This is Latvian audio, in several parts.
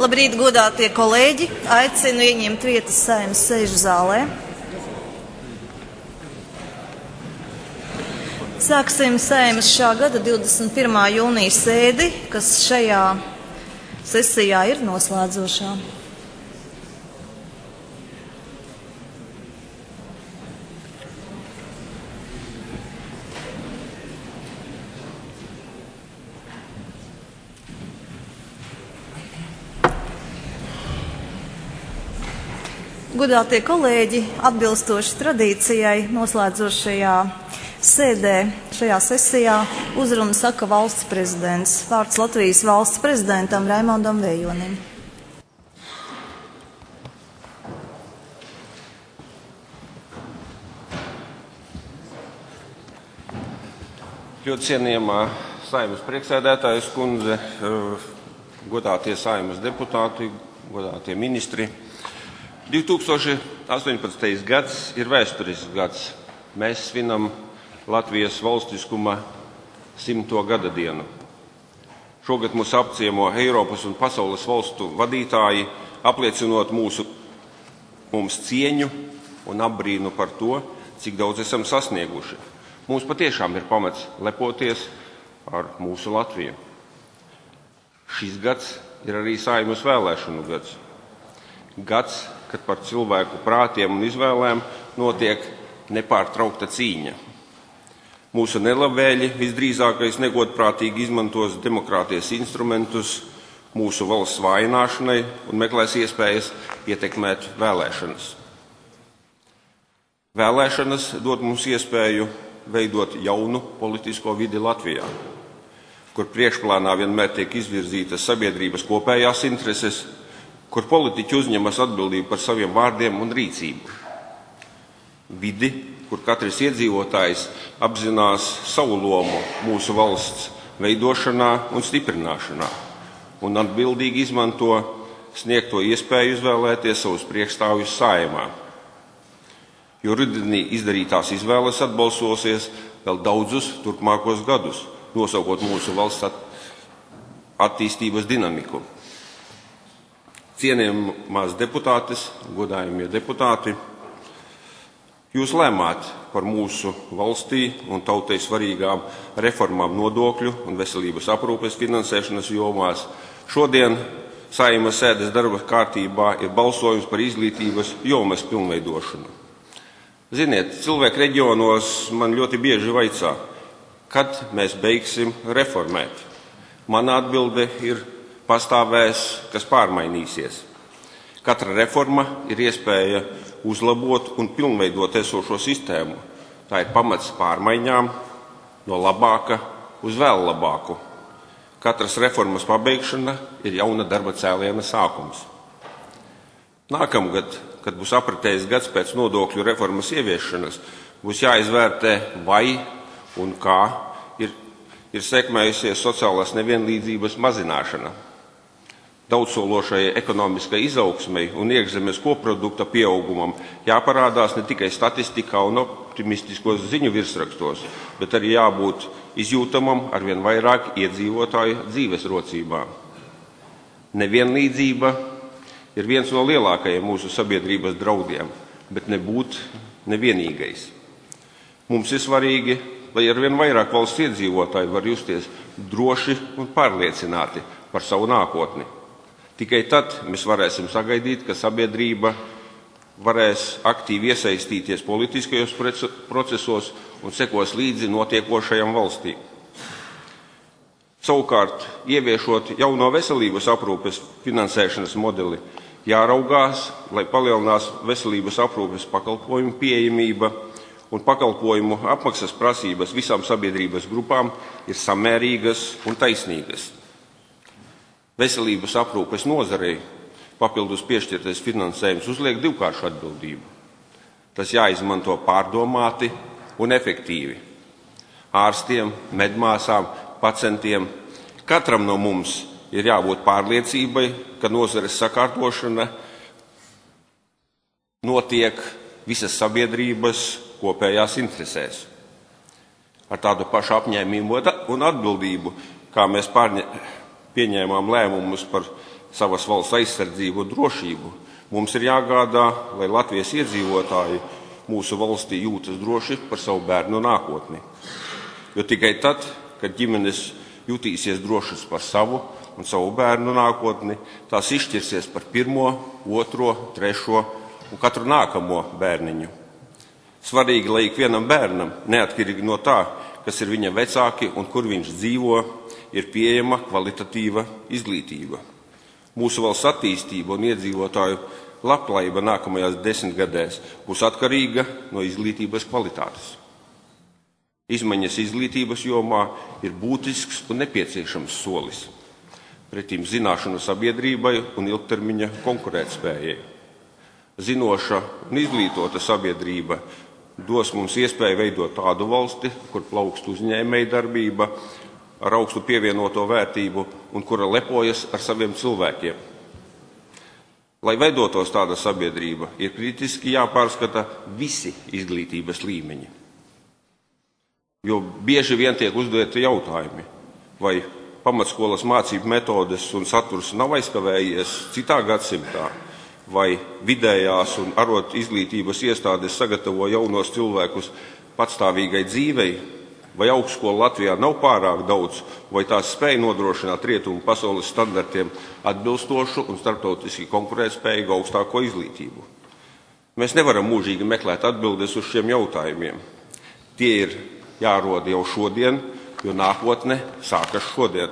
Labrīt, godātie kolēģi! Aicinu ieņemt vietas Saeimas sēžu zālē. Sāksim Saeimas šā gada 21. jūnija sēdi, kas šajā sesijā ir noslēdzošā. Godātie kolēģi, atbilstoši tradīcijai noslēdzošajā sēdē, šajā sesijā uzrunu saka valsts prezidents. Vārds Latvijas valsts prezidentam Raimondam Vējonim. Ļoti cienījamā Saeimas priekšsēdētājas kundze, godātie Saeimas deputāti, godātie ministri. 2018. gads ir vēsturisks gads. Mēs svinam Latvijas valstiskuma 100. gada dienu. Šogad mūs apciemo Eiropas un pasaules valstu vadītāji, apliecinot mums cieņu un apbrīnu par to, cik daudz esam sasnieguši. Mums patiešām ir pamats lepoties ar mūsu Latviju. Šis gads ir arī Saeimas vēlēšanu gads. Gads, kad par cilvēku prātiem un izvēlēm notiek nepārtraukta cīņa. Mūsu nelabvēļi visdrīzākais negodprātīgi izmantos demokrātijas instrumentus mūsu valsts vājināšanai un meklēs iespējas ietekmēt vēlēšanas. Vēlēšanas dod mums iespēju veidot jaunu politisko vidi Latvijā, kur priekšplānā vienmēr tiek izvirzītas sabiedrības kopējās intereses, kur politiķi uzņemas atbildību par saviem vārdiem un rīcību. Vidi, kur katrs iedzīvotājs apzinās savu lomu mūsu valsts veidošanā un stiprināšanā un atbildīgi izmanto sniegto iespēju izvēlēties savus priekšstāvjus Saeimā. Jo rudenī izdarītās izvēles atbalsosies vēl daudzus turpmākos gadus, nosaucot mūsu valsts attīstības dinamiku. Cienījamās deputātes, godājamie deputāti, jūs lēmāt par mūsu valstī un tautai svarīgām reformām nodokļu un veselības aprūpes finansēšanas jomās. Šodien Saeimas sēdes darba kārtībā ir balsojums par izglītības jomas pilnveidošanu. Ziniet, cilvēki reģionos man ļoti bieži vaicā, kad mēs beigsim reformēt. Mana atbilde ir: pastāvēs, kas pārmainīsies. Katra reforma ir iespēja uzlabot un pilnveidot esošo sistēmu. Tā ir pamats pārmaiņām no labāka uz vēl labāku. Katras reformas pabeigšana ir jauna darba cēliena sākums. Nākamgad, kad būs apritējis gads pēc nodokļu reformas ieviešanas, būs jāizvērtē, vai un kā ir sekmējusies sociālās nevienlīdzības mazināšana. Daudzsološai ekonomiskai izaugsmei un iekšzemes koprodukta pieaugumam jāparādās ne tikai statistikā un optimistiskos ziņu virsrakstos, bet arī jābūt izjūtamam arvien vairāk iedzīvotāju dzīves rocībā. Nevienlīdzība ir viens no lielākajiem mūsu sabiedrības draudiem, bet nebūt nevienīgais. Mums ir svarīgi, lai arvien vairāk valsts iedzīvotāji var justies droši un pārliecināti par savu nākotni. Tikai tad mēs varēsim sagaidīt, ka sabiedrība varēs aktīvi iesaistīties politiskajos procesos un sekos līdzi notiekošajam valstī. Savukārt, ieviešot jauno veselības aprūpes finansēšanas modeli, jāraugās, lai palielinās veselības aprūpes pakalpojumu pieejamība un pakalpojumu apmaksas prasības visām sabiedrības grupām ir samērīgas un taisnīgas. Veselības aprūpes nozarei papildus piešķirtais finansējums uzliek divkāršu atbildību. Tas jāizmanto pārdomāti un efektīvi. Ārstiem, medmāsām, pacientiem, katram no mums ir jābūt pārliecībai, ka nozares sakārtošana notiek visas sabiedrības kopējās interesēs. Ar tādu pašu apņēmību un atbildību, kā mēs pieņēmām lēmumus par savas valsts aizsardzību un drošību, mums ir jāgādā, lai Latvijas iedzīvotāji mūsu valstī jūtas droši par savu bērnu nākotni. Jo tikai tad, kad ģimenes jutīsies drošas par savu un savu bērnu nākotni, tās izšķirsies par 1., 2., 3. un katru nākamo bērniņu. Svarīgi, lai ikvienam bērnam, neatkarīgi no tā, kas ir viņa vecāki un kur viņš dzīvo, ir pieejama kvalitatīva izglītība. Mūsu valsts attīstība un iedzīvotāju labklājība nākamajās 10 gadēs būs atkarīga no izglītības kvalitātes. Izmaiņas izglītības jomā ir būtisks un nepieciešams solis pretīm zināšanu sabiedrībai un ilgtermiņa konkurētspējai. Zinoša un izglītota sabiedrība dos mums iespēju veidot tādu valsti, kur plaukst uzņēmēja darbība ar augstu pievienoto vērtību un kura lepojas ar saviem cilvēkiem. Lai veidotos tāda sabiedrība, ir kritiski jāpārskata visi izglītības līmeņi. Jo bieži vien tiek uzdoti jautājumi, vai pamatskolas mācību metodes un saturs nav aizkavējies citā gadsimtā, vai vidējās un arot izglītības iestādes sagatavo jaunos cilvēkus patstāvīgai dzīvei, vai augstskola Latvijā nav pārāk daudz, vai tās spēj nodrošināt rietumu pasaules standartiem atbilstošu un starptautiski konkurētspējīgu augstāko izglītību. Mēs nevaram mūžīgi meklēt atbildes uz šiem jautājumiem. Tie ir jārod jau šodien, jo nākotne sākas šodien.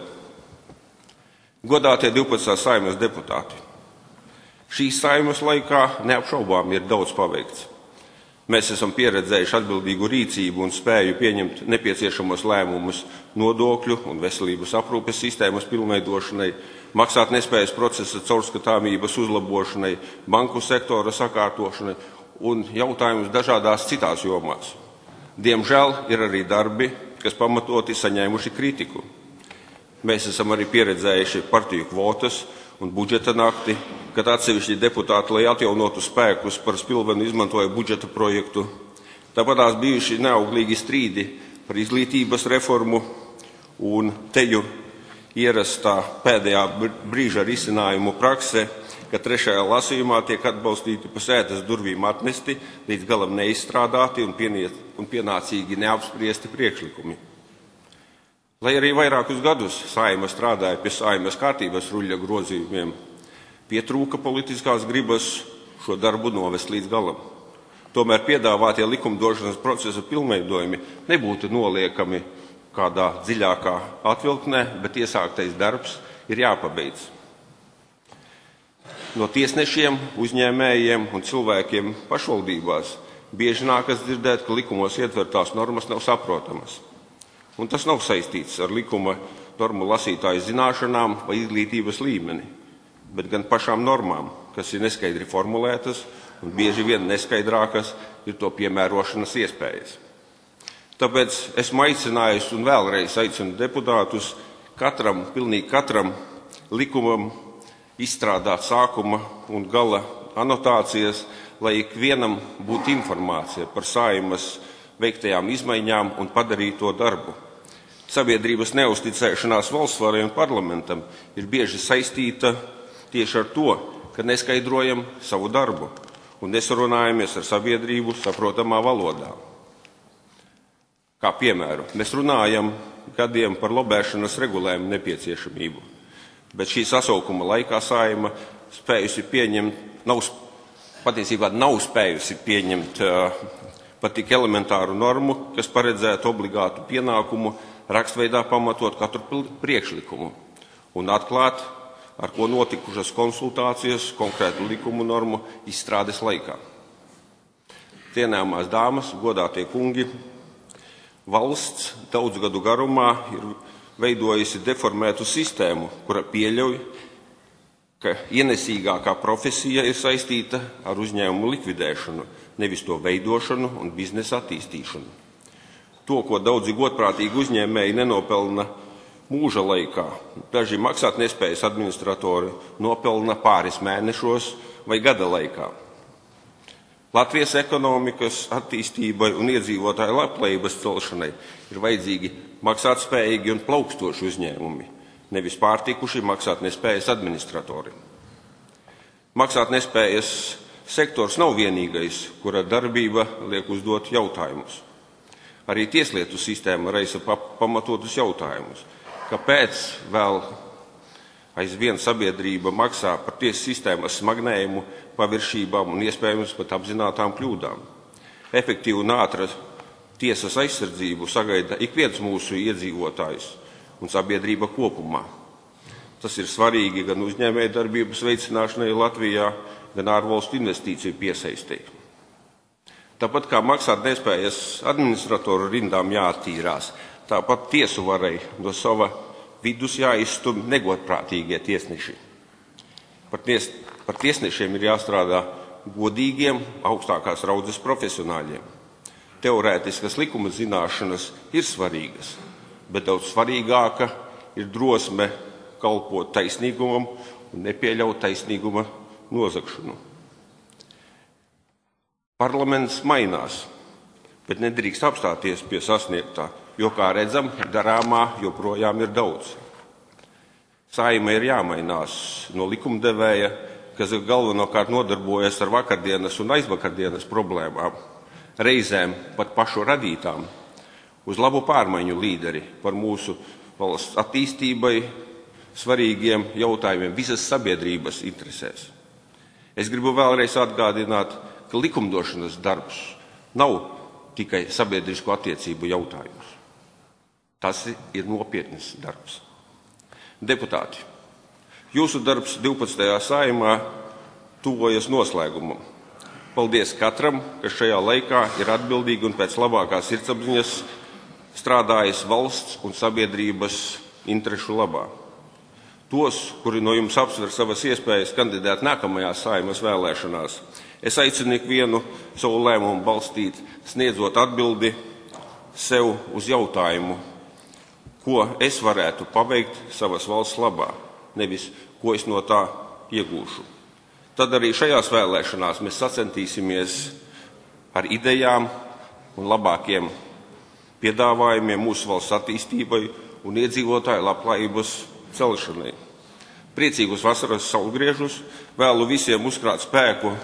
Godātie 12. Saeimas deputāti, šīs Saeimas laikā neapšaubām ir daudz paveikts. Mēs esam pieredzējuši atbildīgu rīcību un spēju pieņemt nepieciešamos lēmumus nodokļu un veselības aprūpes sistēmas pilnveidošanai, maksātnespējas procesa caurskatāmības uzlabošanai, banku sektora sakārtošanai un jautājumus dažādās citās jomās. Diemžēl ir arī darbi, kas pamatoti saņēmuši kritiku. Mēs esam arī pieredzējuši partiju kvotas un budžeta nakti, kad atsevišķi deputāti, lai atjaunotu spēkus, par spilvenu izmantoja budžeta projektu. Tāpatās bijuši neauglīgi strīdi par izglītības reformu un teju ierastā pēdējā brīža risinājumu prakse, ka 3. lasījumā tiek atbalstīti pa sētas durvīm atmesti, līdz galam neizstrādāti un pienācīgi neapspriesti priekšlikumi. Lai arī vairākus gadus Saeima strādāja pie Saeimas kārtības ruļļa grozījumiem, pietrūka politiskās gribas šo darbu novest līdz galam. Tomēr piedāvātie likumdošanas procesa pilnveidojumi nebūtu noliekami kādā dziļākā atvilktnē, bet iesāktais darbs ir jāpabeidz. No tiesnešiem, uzņēmējiem un cilvēkiem pašvaldībās bieži nākas dzirdēt, ka likumos ietvertās normas nav saprotamas. Un tas nav saistīts ar likuma normu lasītāju zināšanām vai izglītības līmeni, bet gan pašām normām, kas ir neskaidri formulētas un bieži vien neskaidrākas ir to piemērošanas iespējas. Tāpēc esmu aicinājis un vēlreiz aicinu deputātus pilnīgi katram likumam izstrādāt sākuma un gala anotācijas, lai ikvienam būtu informācija par Saeimas veiktajām izmaiņām un padarīto darbu. Sabiedrības neusticēšanās valstsvarai un parlamentam ir bieži saistīta tieši ar to, ka neskaidrojam savu darbu un nesarunājamies ar sabiedrību saprotamā valodā. Kā piemēru, mēs runājam gadiem par lobēšanas regulējumu nepieciešamību, bet šī sasaukuma laikā Saeima nav spējusi pieņemt pat tik elementāru normu, kas paredzētu obligātu pienākumu rakstveidā pamatot katru priekšlikumu un atklāt, ar ko notikušas konsultācijas konkrētu likumu normu izstrādes laikā. Cienējamās dāmas, godātie kungi, valsts daudzgadu garumā ir veidojusi deformētu sistēmu, kura pieļauj, ka ienesīgākā profesija ir saistīta ar uzņēmumu likvidēšanu, nevis to veidošanu un biznesa attīstīšanu. To, ko daudzi godprātīgi uzņēmēji nenopelna mūža laikā, daži maksātnespējas administratori nopelna pāris mēnešos vai gada laikā. Latvijas ekonomikas attīstībai un iedzīvotāju labklājības celšanai ir vajadzīgi maksātspējīgi un plaukstoši uzņēmumi, nevis pārtikuši maksātnespējas administratori. Maksātnespējas sektors nav vienīgais, kura darbība liek uzdot jautājumus. Arī tieslietu sistēma raisa pamatotus jautājumus. Kāpēc vēl aizvien sabiedrība maksā par tiesu sistēmas smagnējumu, paviršībām un iespējams pat apzinātām kļūdām? Efektīvu un ātru tiesas aizsardzību sagaida ik viens mūsu iedzīvotājs un sabiedrība kopumā. Tas ir svarīgi gan uzņēmējdarbības veicināšanai Latvijā, gan ārvalstu investīciju piesaistei. Tāpat kā maksātnespējas administratoru rindām jāattīrās, tāpat tiesu varai no sava vidus jāizstum negodprātīgie tiesneši. Par tiesnešiem ir jāstrādā godīgiem, augstākās raudzes profesionāļiem. Teorētiskas likuma zināšanas ir svarīgas, bet daudz svarīgāka ir drosme kalpot taisnīgumam un nepieļaut taisnīguma nozagšanu. Parlaments mainās, bet nedrīkst apstāties pie sasniegtā, jo, kā redzam, darāmā joprojām ir daudz. Saeima ir jāmainās no likumdevēja, kas galvenokārt nodarbojas ar vakardienas un aizvakardienas problēmām, reizēm pat pašu radītām, uz labu pārmaiņu līderi par mūsu valsts attīstībai svarīgiem jautājumiem visas sabiedrības interesēs. Es gribu vēlreiz atgādināt, ka likumdošanas darbs nav tikai sabiedrisko attiecību jautājums. Tas ir nopietns darbs. Deputāti, jūsu darbs 12. Saeimā tuvojas noslēgumam. Paldies katram, kas šajā laikā ir atbildīgi un pēc labākās sirdsapziņas strādājis valsts un sabiedrības interešu labā. Tos, kuri no jums apsver savas iespējas kandidēt nākamajās Saeimas vēlēšanās, es aicinu ikvienu savu lēmumu balstīt, sniedzot atbildi sev uz jautājumu, ko es varētu paveikt savas valsts labā, nevis ko es no tā iegūšu. Tad arī šajās vēlēšanās mēs sacentīsimies ar idejām un labākiem piedāvājumiem mūsu valsts attīstībai un iedzīvotāju labklājības celšanai. Priecīgus vasaras saulgriežus, vēlu visiem uzkrāt spēku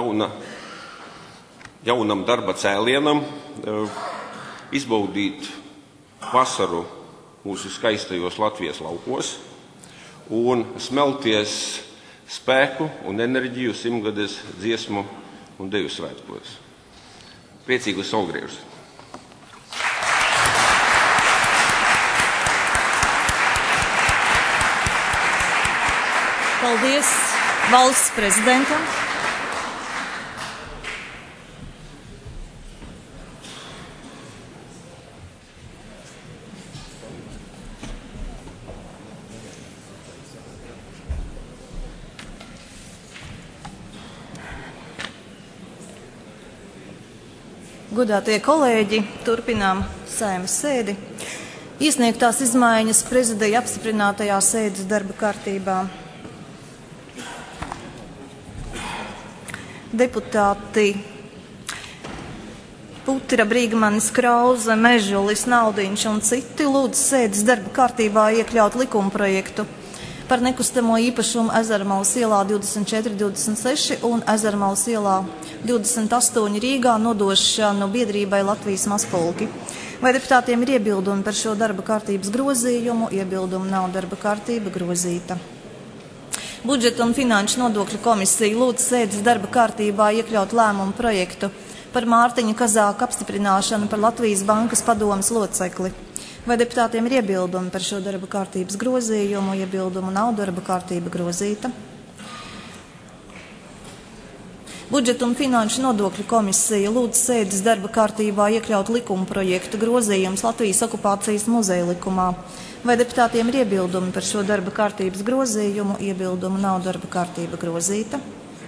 jaunam darba cēlienam, izbaudīt vasaru mūsu skaistajos Latvijas laukos un smelties spēku un enerģiju simtgades dziesmu un deju svētkos. Priecīgus saulgriežus! Paldies valsts prezidentam. Godātie kolēģi, turpinām Saeimas sēdi. Iesniegtās izmaiņas prezidija apstiprinātajā sēdes darba kārtībā. Deputāti Putra, Brīgmanis, Krauze, Mežulis, Naudiņš un citi lūdz sēdes darba kārtībā iekļaut likuma projektu par nekustamo īpašumu Ezermalas ielā 24-26 un Ezermalas ielā 28 Rīgā nodošanu biedrībai Latvijas mazpulki. Vai deputātiem ir iebildumi par šo darba kārtības grozījumu? Iebildumu nav, darba kārtība grozīta. Budžeta un finanšu nodokļu komisija lūdz sēdes darba kārtībā iekļaut lēmumu projektu par Mārtiņa Kazāka apstiprināšanu par Latvijas bankas padomes locekli. Vai deputātiem ir iebildumi par šo darba kārtības grozījumu? Iebildumu nav, darba kārtība grozīta. Budžeta un finanšu nodokļu komisija lūdz sēdes darba kārtībā iekļaut likuma projektu grozījums Latvijas okupācijas muzeja likumā. Vai deputātiem ir iebildumi par šo darba kārtības grozījumu? Iebildumu nav, darba kārtība grozīta.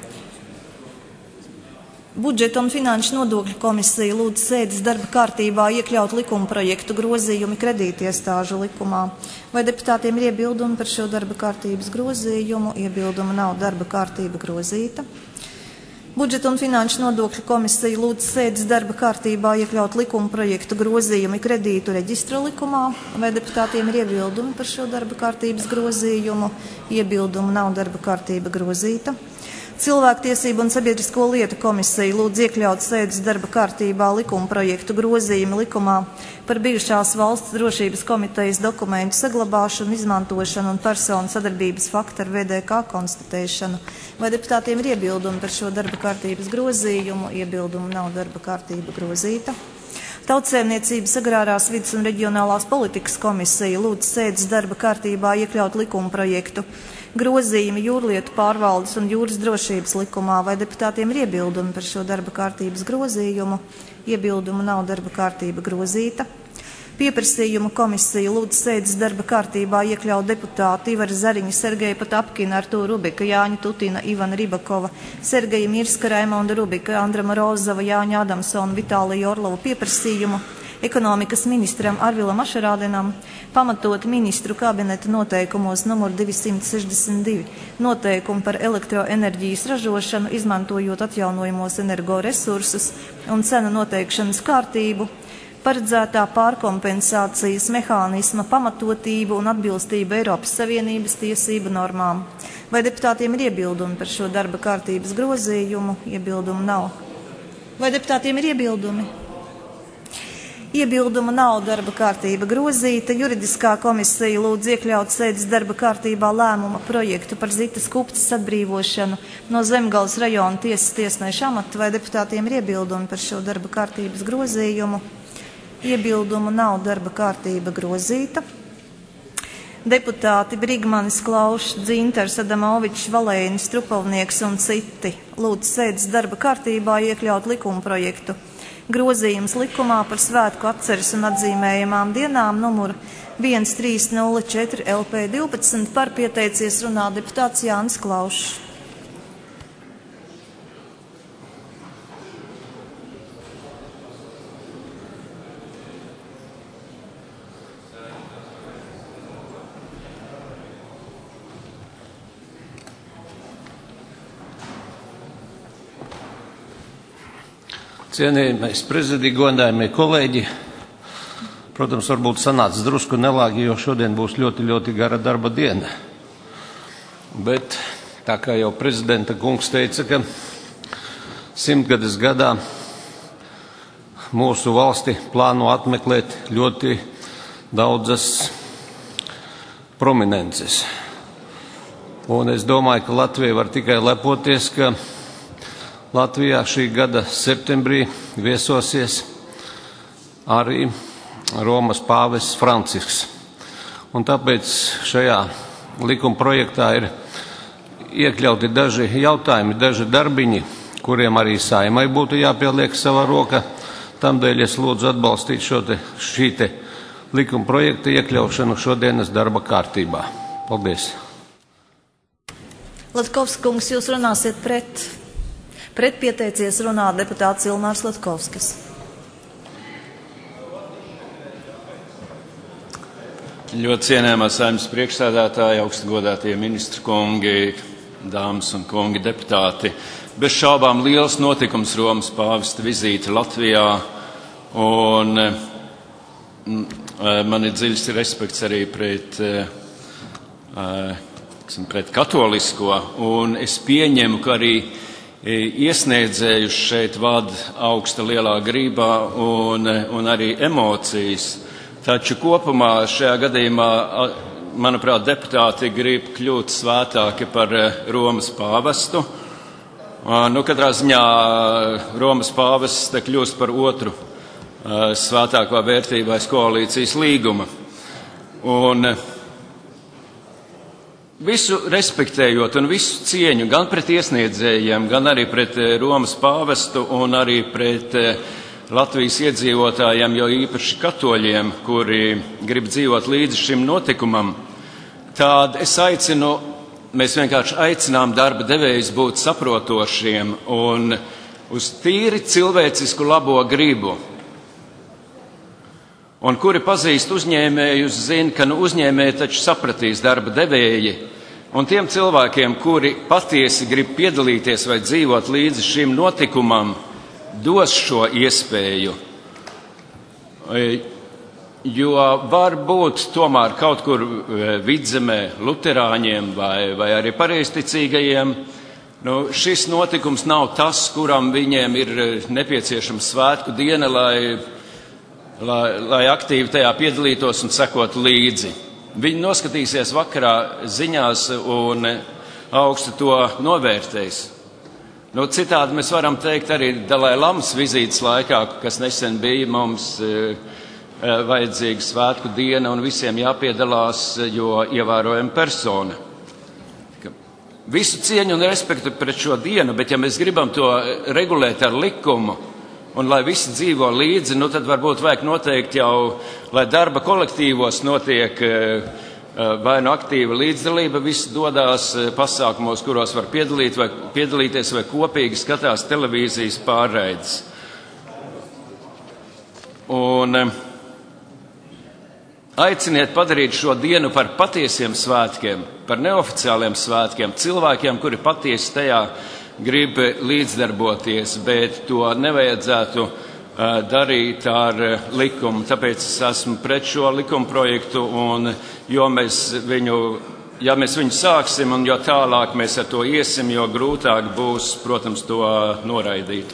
Budžeta un finanšu nodokļu komisija lūdz sēdes darba kārtībā iekļaut likuma projektu grozījumi kredītiestāžu likumā. Vai deputātiem ir iebildumi par šo darba kārtības grozījumu? Iebildumu nav, darba kārtība grozīta. Budžeta un finanšu nodokļu komisija lūdz sēdes darba kārtībā iekļaut likuma projektu grozījumi kredītu reģistra likumā. Vai deputātiem ir iebildumi par šo darba kārtības grozījumu? Iebildumu nav, darba kārtība grozīta. Cilvēktiesību un sabiedrisko lietu komisija lūdz iekļaut sēdes darba kārtībā likuma projektu grozījumi likumā par bijušās valsts drošības komitejas dokumentu saglabāšanu, izmantošanu un personu sadarbības faktu ar VDK konstatēšanu. Vai deputātiem ir iebildumi par šo darba kārtības grozījumu? Iebildumu nav, darba kārtība grozīta. Tautsēmniecības, agrārās vides un reģionālās politikas komisija lūdz sēdes darba kārtībā iekļaut likuma projektu grozījumi jūrlietu pārvaldes un jūras drošības likumā. Vai deputātiem ir iebildumi par šo darba kārtības grozījumu? Iebildumu nav, darba kārtība grozīta. Pieprasījumu komisija lūdz sēdes darba kārtībā iekļaut deputāti Ivaru Zariņu, Sergeju Potapkinu, Artūru Rubika, Jāņu Tutina, Ivana Ribakova, Sergeju Mirska, Raimonda Rubika, Andra Morozova, Jāņa Adamsona, Vitāliju Orlovu pieprasījumu ekonomikas ministram Arvilam Ašarādenam pamatot ministru kabineta noteikumos numur 262 noteikumu par elektroenerģijas ražošanu, izmantojot atjaunojamos energoresursus un cenu noteikšanas kārtību, paredzētā pārkompensācijas mehānisma pamatotību un atbilstību Eiropas Savienības tiesību normām. Vai deputātiem ir iebildumi par šo darba kārtības grozījumu? Iebildumu nav. Vai deputātiem ir iebildumi? Iebildumu nav, darba kārtība grozīta. Juridiskā komisija lūdz iekļaut sēdes darba kārtībā lēmuma projektu par Zitas Kuptas atbrīvošanu no Zemgales rajona tiesas tiesneša amata. Vai deputātiem ir iebildumi par šo darba kārtības grozījumu? Iebildumu nav, darba kārtība grozīta. Deputāti Brigmanis, Klaušs, Dzintars, Adamovičs, Valēnis, Trupalnieks un citi lūdz sēdes darba kārtībā iekļaut likuma projektu grozījums likumā par svētku atceres un atzīmējamām dienām numuru 1304 LP12 par pieteicies runā deputāts Jānis Klaušs. Cienījamais prezidija, godājamie kolēģi, protams, varbūt sanāca drusku nelāgi, jo šodien būs ļoti gara darba diena. Bet, tā kā jau prezidenta kungs teica, ka 100. gadā mūsu valsti plāno atmeklēt ļoti daudzas prominences. Un es domāju, ka Latvija var tikai lepoties, ka Latvijā šī gada septembrī viesosies arī Romas pāvests Francisks. Un tāpēc šajā likuma projektā ir iekļauti daži jautājumi, daži darbiņi, kuriem arī Saeimai būtu jāpieliek sava roka. Tamdēļ es lūdzu atbalstīt šī likuma projekta iekļaušanu šodienas darba kārtībā. Paldies. Latkovskis kungs, jūs runāsiet pret. Pret pieteicies runā deputāts Ilmārs Latkovskis. Ļoti cienējamā Saeimas priekšsēdētāja, augstgodātie ministri kungi, dāmas un kungi deputāti. Bez šaubām liels notikums Romas pāvesta vizīte Latvijā, un man ir dziļs respekts arī pret katolisko, un es pieņemu, ka arī iesniedzējus šeit vada augsta lielā grībā un arī emocijas. Taču kopumā šajā gadījumā, manuprāt, deputāti grib kļūt svētāki par Romas pāvestu. Katrā ziņā Romas pāvests te kļūst par otru svētāko vērtību aiz koalīcijas līguma. Un visu respektējot un visu cieņu gan pret iesniedzējiem, gan arī pret Romas pāvestu un arī pret Latvijas iedzīvotājiem, jo īpaši katoļiem, kuri grib dzīvot līdzi šim notikumam, tad mēs vienkārši aicinām darba devējus būt saprotošiem un uz tīri cilvēcisku labo gribu. Un kuri pazīst uzņēmējus, zina, ka uzņēmēji taču sapratīs darba devēji, Un tiem cilvēkiem, kuri patiesi grib piedalīties vai dzīvot līdzi šim notikumam, dos šo iespēju. Jo var būt tomēr kaut kur vidzemē luterāņiem vai arī pareizticīgajiem. Šis notikums nav tas, kuram viņiem ir nepieciešama svētku diena, lai aktīvi tajā piedalītos un sekotu līdzi. Viņi noskatīsies vakarā ziņās un augstu to novērtēs. Citādi mēs varam teikt arī Dalai Lamas vizītes laikā, kas nesen bija, mums vajadzīga svētku diena un visiem jāpiedalās, jo ievērojama persona. Visu cieņu un respektu pret šo dienu, bet ja mēs gribam to regulēt ar likumu un lai visi dzīvo līdzi, tad varbūt vajag noteikt jau, lai darba kolektīvos notiek vai aktīva līdzdalība, visi dodās pasākumos, kuros var piedalīties vai kopīgi skatās televīzijas pārraides. Un aiciniet padarīt šo dienu par patiesiem svētkiem, par neoficiāliem svētkiem, cilvēkiem, kuri patiesi tajā grib līdzdarboties, bet to nevajadzētu darīt ar likumu. Tāpēc es esmu pret šo likuma projektu, un ja mēs viņu sāksim un jo tālāk mēs ar to iesim, jo grūtāk būs, protams, to noraidīt.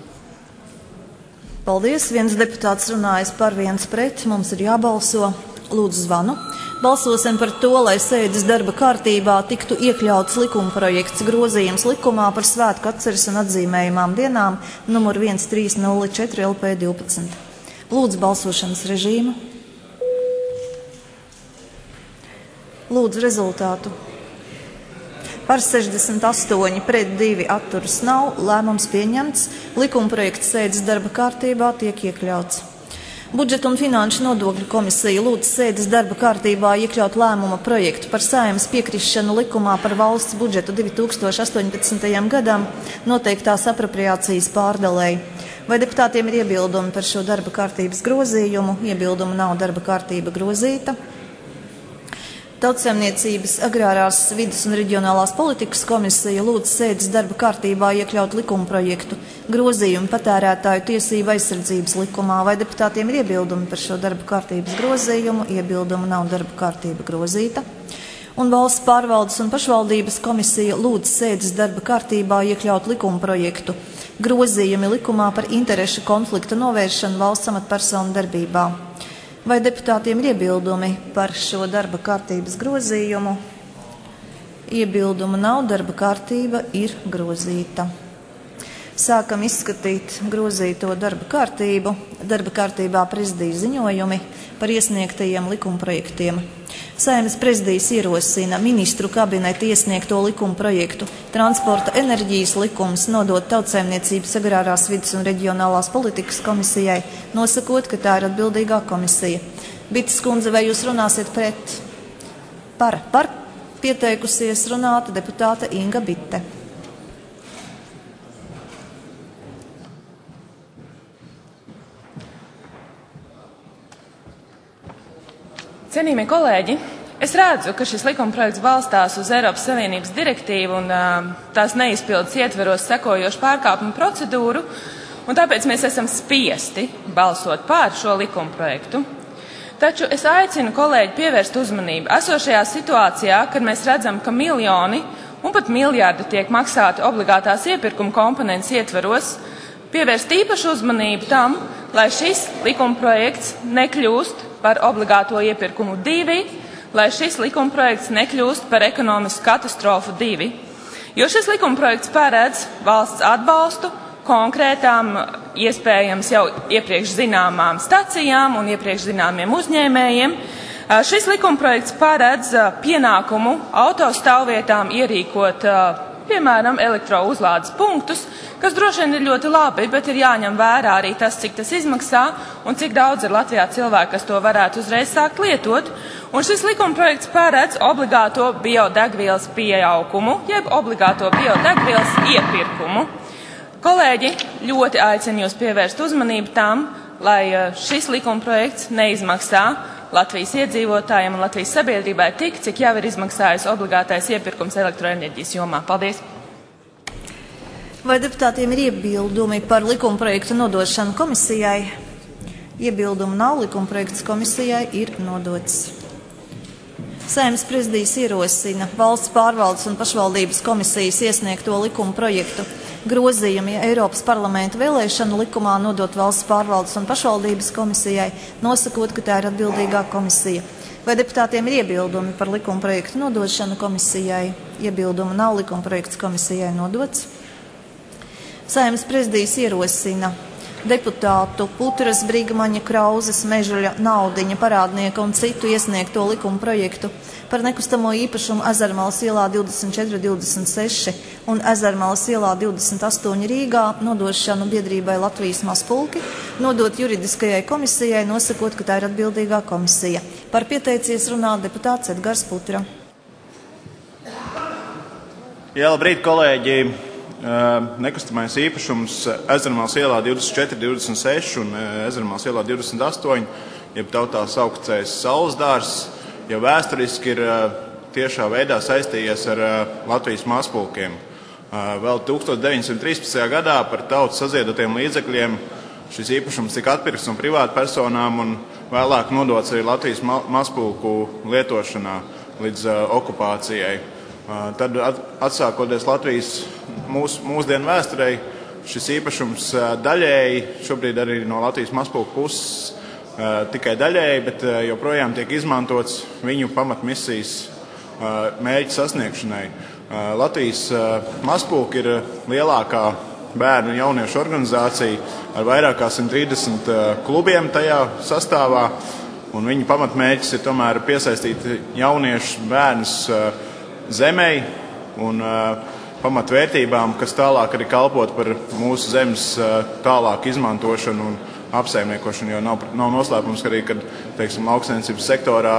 Paldies. Viens deputāts runājas par, viens pret. Mums ir jābalso. Lūdzu zvanu. Balsosim par to, lai sēdes darba kārtībā tiktu iekļauts likumprojekts grozījums likumā par svētku atceres un atzīmējumām dienām numur 1304 LP12. Lūdzu balsošanas režīmu. Lūdzu rezultātu. Par 68, pret 2 atturas nav, lēmums pieņemts, likumprojekts sēdes darba kārtībā tiek iekļauts. Budžeta un finanšu nodokļu komisija lūdz sēdes darba kārtībā iekļaut lēmuma projektu par Saeimas piekrišanu likumā par valsts budžetu 2018. gadam noteiktās apropriācijas pārdalēji. Vai deputātiem ir iebildumi par šo darba kārtības grozījumu? Iebildumu nav, darba kārtība grozīta. Tautsaimniecības, agrārās, vides un reģionālās politikas komisija lūdz sēdes darba kārtībā iekļaut likumprojektu grozījumu patērētāju tiesību aizsardzības likumā. Vai deputātiem ir iebildumi par šo darba kārtības grozījumu? Iebildumu nav, darba kārtība grozīta. Un valsts pārvaldes un pašvaldības komisija lūdz sēdes darba kārtībā iekļaut likumprojektu grozījumi likumā par interešu konflikta novēršanu valsts amatpersonu darbībā. Vai deputātiem ir iebildumi par šo darba kārtības grozījumu? Iebildumu nav, darba kārtība ir grozīta. Sākam izskatīt grozīto darba kārtību. Darba kārtībā prezidija ziņojumi par iesniegtajiem likumprojektiem. Saeimas prezidijas ierosina ministru kabineta iesniegto likumprojektu transporta enerģijas likums nodot Tautsaimniecības, agrārās, vides un reģionālās politikas komisijai, nosakot, ka tā ir atbildīgā komisija. Bites kundze, vai jūs runāsiet pret? Par pieteikusies runāt deputāte Inga Bite. Cienījamie kolēģi, es redzu, ka šis likumprojekts balstās uz Eiropas Savienības direktīvu un tās neizpildes ietveros sekojošu pārkāpumu procedūru, un tāpēc mēs esam spiesti balsot pār šo likumprojektu. Taču es aicinu kolēģi pievērst uzmanību esošajā situācijā, kad mēs redzam, ka miljoni un pat miljardi tiek maksāti obligātās iepirkuma komponentes ietveros, pievērst īpašu uzmanību tam, lai šis likumprojekts nekļūst par obligāto iepirkumu 2, lai šis likumprojekts nekļūst par ekonomisku katastrofu 2. Jo šis likumprojekts paredz valsts atbalstu konkrētām, iespējams jau iepriekš zināmām stacijām un iepriekš zināmiem uzņēmējiem. Šis likumprojekts paredz pienākumu autostāvvietām ierīkot, piemēram, elektrouzlādes punktus, kas droši vien ir ļoti labi, bet ir jāņem vērā arī tas, cik tas izmaksā un cik daudz ir Latvijā cilvēku, kas to varētu uzreiz sākt lietot. Un šis likumprojekts paredz obligāto biodegvielas pieaugumu, jeb obligāto biodegvielas iepirkumu. Kolēģi, ļoti aicinu jūs pievērst uzmanību tam, lai šis likumprojekts neizmaksā Latvijas iedzīvotājiem un Latvijas sabiedrībai tik, cik jau ir izmaksājis obligātais iepirkums elektroenerģijas jomā. Paldies! Vai deputātiem ir iebildumi par likumprojektu nodošanu komisijai? Iebildumu nav, likumprojekts komisijai ir nodots. Saeimas prezidijs ierosina Valsts pārvaldes un pašvaldības komisijas iesniegto likuma projektu grozījumi Eiropas parlamenta vēlēšanu likumā nodot Valsts pārvaldes un pašvaldības komisijai, nosakot, ka tā ir atbildīgā komisija. Vai deputātiem ir iebildumi par likuma projektu nodošanu komisijai? Iebildumu nav, likuma projekts komisijai nodots. Saeimas prezidijs ierosina deputātu Putras, Brīgmaņa, Krauzes, Mežuļa, Naudiņa, Parādnieka un citu iesniegto likuma projektu par nekustamo īpašumu Ezermalas ielā 2426 un Ezermalas ielā 28 Rīgā nodošanu biedrībai Latvijas mazpulki, nodot juridiskajai komisijai, nosakot, ka tā ir atbildīgā komisija. Par pieteicies runā deputāts Edgars Putra. Jā, labrīt, kolēģi! Nekustamais īpašums Ezermalas ielā 2426 un Ezermalas ielā 28, jeb tautā sauktais Saules dārzs, jau vēsturiski ir tiešā veidā saistījies ar Latvijas mazpulkiem. Vēl 1913. gadā par tautas saziedotiem līdzekļiem šis īpašums tika atpirkts no privātpersonām un vēlāk nodots arī Latvijas mazpulku lietošanā līdz okupācijai. Tad, atsākoties Latvijas mūsdienu vēsturei, šis īpašums daļēji, šobrīd arī no Latvijas mazpulku puses tikai daļēji, bet joprojām tiek izmantots viņu pamatmisijas mērķu sasniegšanai. Latvijas mazpulki ir lielākā bērnu un jauniešu organizācija ar vairāk kā 130 klubiem tajā sastāvā, un viņu pamatmērķis ir tomēr piesaistīt jauniešus, bērnus zemei un pamatvērtībām, kas tālāk arī kalpot par mūsu zemes tālāku izmantošanu un apsaimniekošanu, jo nav noslēpums arī, kad, teiksim, lauksaimniecības sektorā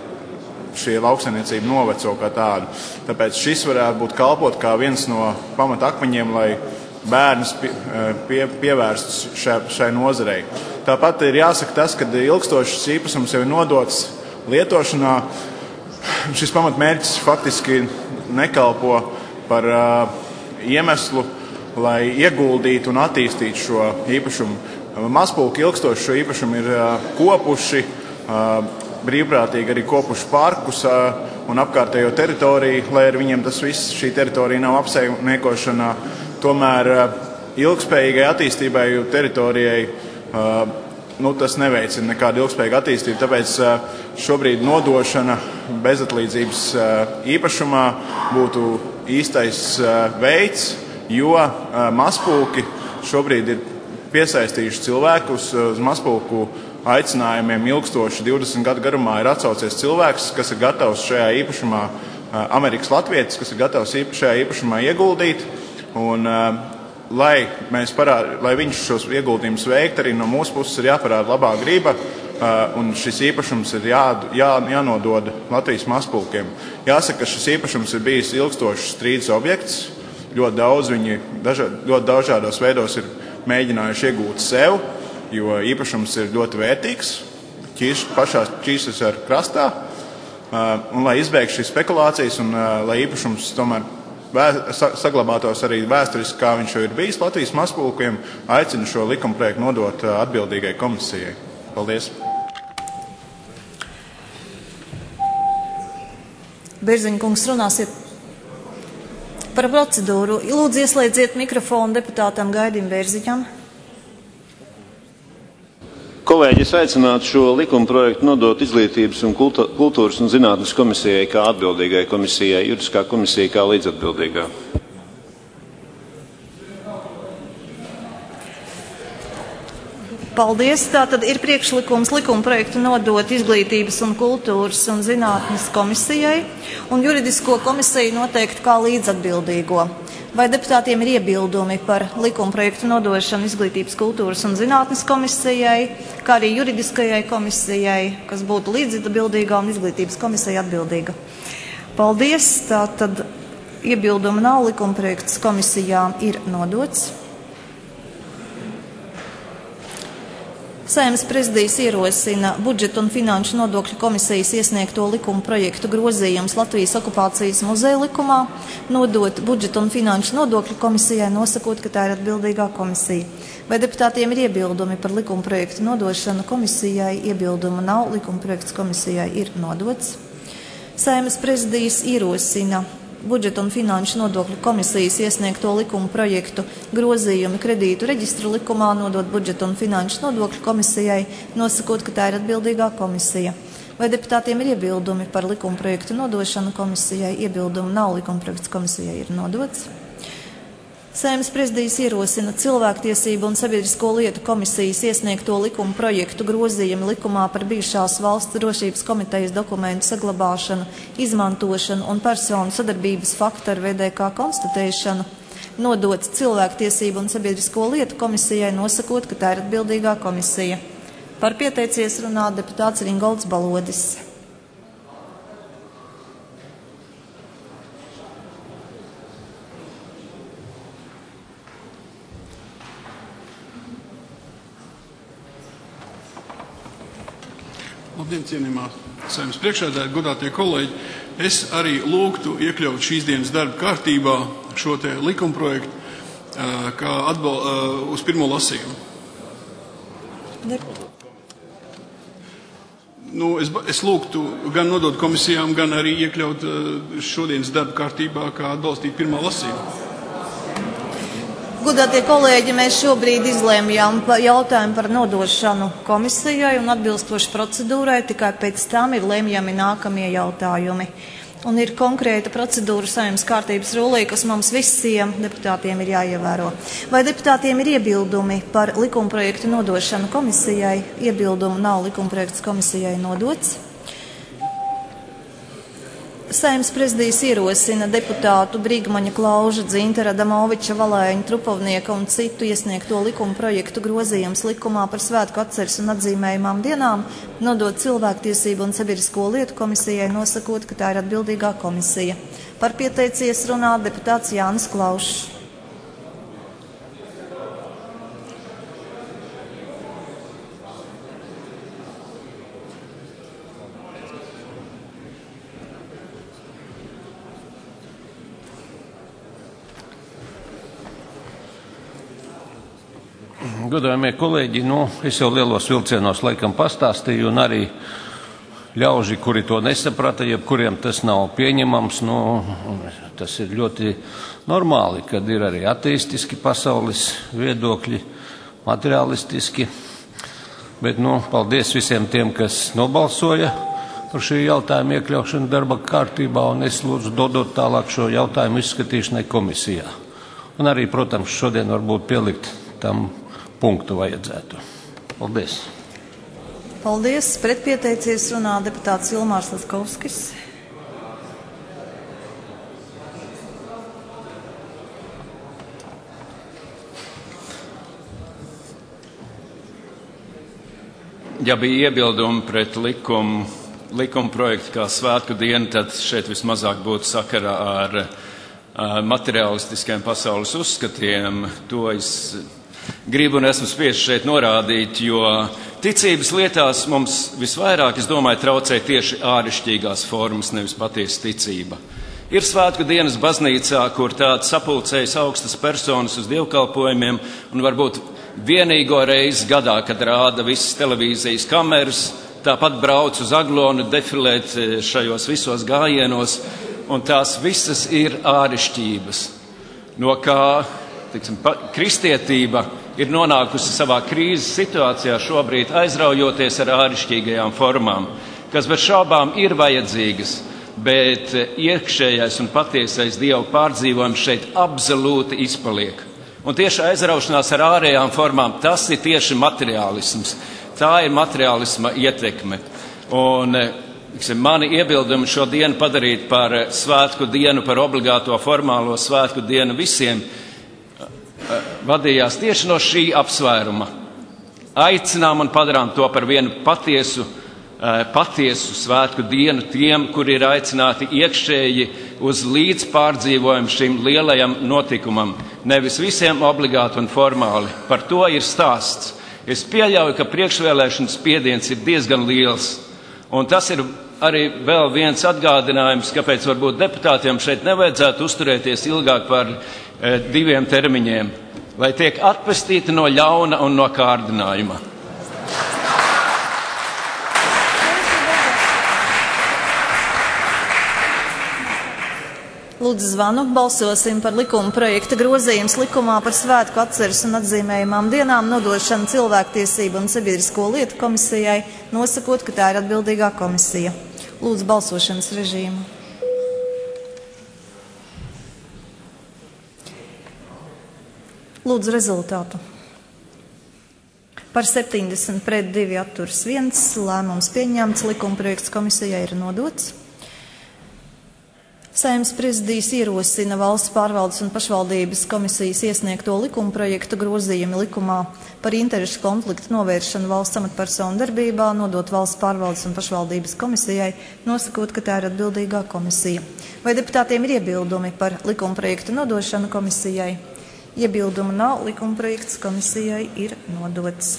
šī lauksaimniecība noveco kā tāda. Tāpēc šis varētu būt kalpot kā viens no pamatakmeņiem, lai bērnus pievērst šai nozarei. Tāpat ir jāsaka tas, ka ilgstošs īpašums jau ir nodots lietošanā. Šis pamatmērķis faktiski nekalpo par iemeslu, lai ieguldītu un attīstītu šo īpašumu. Mazpulki ilgstoši šo īpašumu ir kopuši, brīvprātīgi arī kopuši parkus un apkārtējo teritoriju, lai ar viņiem tas viss, šī teritorija nav apsaimniekošanā. Tomēr ilgspējīgai attīstībai teritorijai tas neveicina nekādu ilgspējīgu attīstību, tāpēc šobrīd nodošana bezatlīdzības īpašumā būtu īstais veids, jo mazpulki šobrīd ir piesaistījuši cilvēkus uz mazpulku aicinājumiem ilgstoši 20 gadu garumā ir atsaucies cilvēks, kas ir gatavs šajā īpašumā, Amerikas latvietis, kas ir gatavs šajā īpašumā ieguldīt, un lai viņš šos ieguldījumus veikt, arī no mūsu puses ir jāparāda labā griba, un šis īpašums ir jānodod Latvijas mazpulkiem. Jāsaka, ka šis īpašums ir bijis ilgstošs strīdus objekts. Ļoti daudz viņi ļoti dažādos veidos ir mēģinājuši iegūt sev, jo īpašums ir ļoti vērtīgs, pašā Ķīsas ar krastā, un lai izbeigtu šīs spekulācijas un lai īpašums tomēr saglabātos arī vēsturiski, kā viņš jau ir bijis Latvijas mazpulkiem, aicinu šo likumprojektu nodot atbildīgai komisijai. Paldies! Bērziņkungs, runāsiet par procedūru. Lūdzu, ieslēdziet mikrofonu deputātam Gaidim Bērziņam. Kolēģi, es aicinātu šo likumprojektu nodot Izglītības un kultūras un zinātnes komisijai kā atbildīgai komisijai, juridiskā komisija kā līdzatbildīgā. Paldies. Tātad ir priekšlikums likumprojektu nodot Izglītības un kultūras un zinātnes komisijai un juridisko komisiju noteikti kā līdzatbildīgo. Vai deputātiem ir iebildumi par likumprojektu nodošanu Izglītības, kultūras un zinātnes komisijai, kā arī juridiskajai komisijai, kas būtu līdzatbildīga un Izglītības komisija atbildīga? Paldies. Tātad iebildumi nav, likumprojekts komisijām ir nodots. Saeimas prezidijs ierosina budžeta un finanšu nodokļu komisijas iesniegto likuma projektu grozījumus Latvijas okupācijas muzeja likumā, nodot budžeta un finanšu nodokļu komisijai, nosakot, ka tā ir atbildīgā komisija. Vai deputātiem ir iebildumi par likuma projektu nodošanu komisijai? Iebildumu nav, likuma projekts komisijai ir nodots. Saeimas prezidijs ierosina budžeta un finanšu nodokļu komisijas iesniegto likuma projektu grozījumi kredītu reģistru likumā, nodot budžeta un finanšu nodokļu komisijai, nosakot, ka tā ir atbildīgā komisija. Vai deputātiem ir iebildumi par likuma projektu nodošanu komisijai? Iebildumu nav, likuma projekts komisijai ir nodots. Saeimas prezidijs ierosina cilvēktiesību un sabiedrisko lietu komisijas iesniegto likuma projektu grozījumu likumā par bijušās valsts drošības komitejas dokumentu saglabāšanu, izmantošanu un personu sadarbības faktu ar VDK konstatēšanu, nodot cilvēktiesību un sabiedrisko lietu komisijai, nosakot, ka tā ir atbildīgā komisija. Par pieteicies runā deputāts Ringolds Balodis. Labdien, cienījumā Saeimas priekšsēdētāji, godātie kolēģi. Es arī lūgtu iekļaut šīs dienas darba kārtībā šo te likumprojektu kā uz pirmo lasījumu. Es lūgtu gan nodot komisijām, gan arī iekļaut šodienas darba kārtībā kā atbalstīt pirmā lasījumu. Godātie kolēģi, mēs šobrīd izlēmjām jautājumu par nodošanu komisijai un atbilstoši procedūrai, tikai pēc tam ir lemjami nākamie jautājumi. Un ir konkrēta procedūra Saeimas kārtības rullī, kas mums visiem deputātiem ir jāievēro. Vai deputātiem ir iebildumi par likumprojektu nodošanu komisijai? Iebildumu nav, likumprojekts komisijai nodots. Saeimas prezidijs ierosina deputātu Brīgmaņa Klauža, Dzintara, Damoviča, Valēņa, Trupovnieka un citu iesniegto likuma projektu grozījums likumā par svētku atceres un atzīmējumām dienām, nodot cilvēktiesību un sabiedrisko lietu komisijai, nosakot, ka tā ir atbildīgā komisija. Par pieteicies runā deputāts Jānis Klaušs. Godājamie kolēģi, es jau lielos vilcienos laikam pastāstīju, un arī ļauži, kuri to nesaprata, jebkuriem tas nav pieņemams, tas ir ļoti normāli, kad ir arī ateistiski pasaules viedokļi, materialistiski, bet, paldies visiem tiem, kas nobalsoja par šī jautājuma iekļaušanu darba kārtībā, un es lūdzu dodot tālāk šo jautājumu izskatīšanai komisijā. Un arī, protams, šodien varbūt pielikt tam punktu vajadzētu. Paldies. Paldies. Pretpieteicies runā deputāts Ilmārs Laskovskis. Ja bija iebildumi pret likuma projektu kā svētku dienu, tad šeit vismazāk būtu sakarā ar materialistiskiem pasaules uzskatiem. To es gribu un esmu spiests šeit norādīt, jo ticības lietās mums visvairāk, es domāju, traucē tieši āršķirīgās formas, nevis patiesa ticība. Ir svētku dienas baznīcā, kur tāds sapulcējas augstas personas uz dievkalpojumiem, un varbūt vienīgo reizi gadā, kad rāda visas televīzijas kameras, tāpat brauc uz Aglonu defilēt šajos visos gājienos, un tās visas ir āršķirības, no kā kristietība ir nonākusi savā krīzes situācijā šobrīd, aizraujoties ar āršķirīgajām formām, kas bez šaubām ir vajadzīgas, bet iekšējais un patiesais Dieva pārdzīvojums šeit absolūti izpaliek. Un tieši aizraušanās ar ārējām formām, tas ir tieši materiālisms. Tā ir materiālisma ietekme. Un mani iebildumi šo dienu padarīt par svētku dienu, par obligāto formālo svētku dienu visiem, vadījās tieši no šī apsvēruma. Aicinām un padarām to par vienu patiesu svētku dienu tiem, kuri ir aicināti iekšēji uz līdzpārdzīvojumu šim lielajam notikumam. Nevis visiem obligāti un formāli. Par to ir stāsts. Es pieļauju, ka priekšvēlēšana spiediens ir diezgan liels. Un tas ir arī vēl viens atgādinājums, kāpēc varbūt deputātiem šeit nevajadzētu uzturēties ilgāk par 2 termiņiem, lai tiek atpestīti no ļauna un no kārdinājuma. Lūdzu zvanu, balsosim par likuma projekta grozījums likumā par svētku atceres un atzīmējumām dienām nodošanu cilvēktiesību un sabiedrisko lietu komisijai, nosakot, ka tā ir atbildīgā komisija. Lūdzu balsošanas režīmu. Lūdzu rezultātu. Par 70 pret 2 atturas 1, lēmums pieņemts, likuma projekts komisijai ir nodots. Saeimas prezidijs ierosina Valsts pārvaldes un pašvaldības komisijas iesniegto likuma projektu grozījumi likumā par interešu konfliktu novēršanu valsts amatpersonu darbībā, nodot Valsts pārvaldes un pašvaldības komisijai, nosakot, ka tā ir atbildīgā komisija. Vai deputātiem ir iebildumi par likuma projektu nodošanu komisijai? Iebildumu nav, likuma projekts komisijai ir nodots.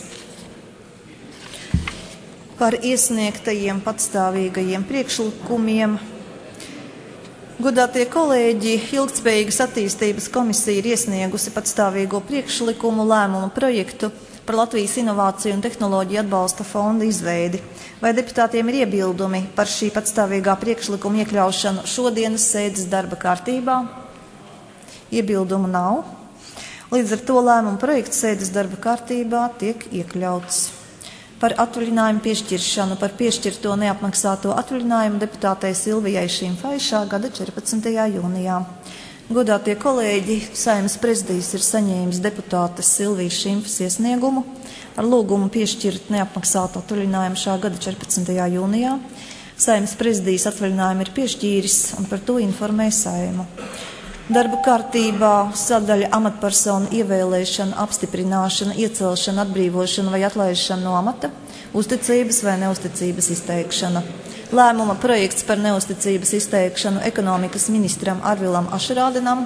Par iesniegtajiem patstāvīgajiem priekšlikumiem. Godātie kolēģi, Ilgtspējīgas attīstības komisija ir iesniegusi patstāvīgo priekšlikumu lēmumu projektu par Latvijas Inovāciju un tehnoloģiju atbalsta fonda izveidi. Vai deputātiem ir iebildumi par šī patstāvīgā priekšlikuma iekļaušanu šodienas sēdes darba kārtībā? Iebildumu nav. Līdz ar to lēmumu projekts sēdes darba kārtībā tiek iekļauts. Par atvaļinājumu piešķiršanu, par piešķirto neapmaksāto atvaļinājumu deputātei Silvijai Šimfai šā gada 14. jūnijā. Godātie kolēģi, Saeimas prezidijs ir saņēmis deputātes Silvijas Šimfas iesniegumu ar lūgumu piešķirt neapmaksātu atvaļinājumu šā gada 14. jūnijā. Saeimas prezidijs atvaļinājumu ir piešķīris un par to informē Saimu. Darba kārtībā sadaļa amatpersonu ievēlēšana, apstiprināšana, iecelšana, atbrīvošana vai atlaišana no amata, uzticības vai neuzticības izteikšana. Lēmuma projekts par neuzticības izteikšanu ekonomikas ministram Arvilam Ašerādenam.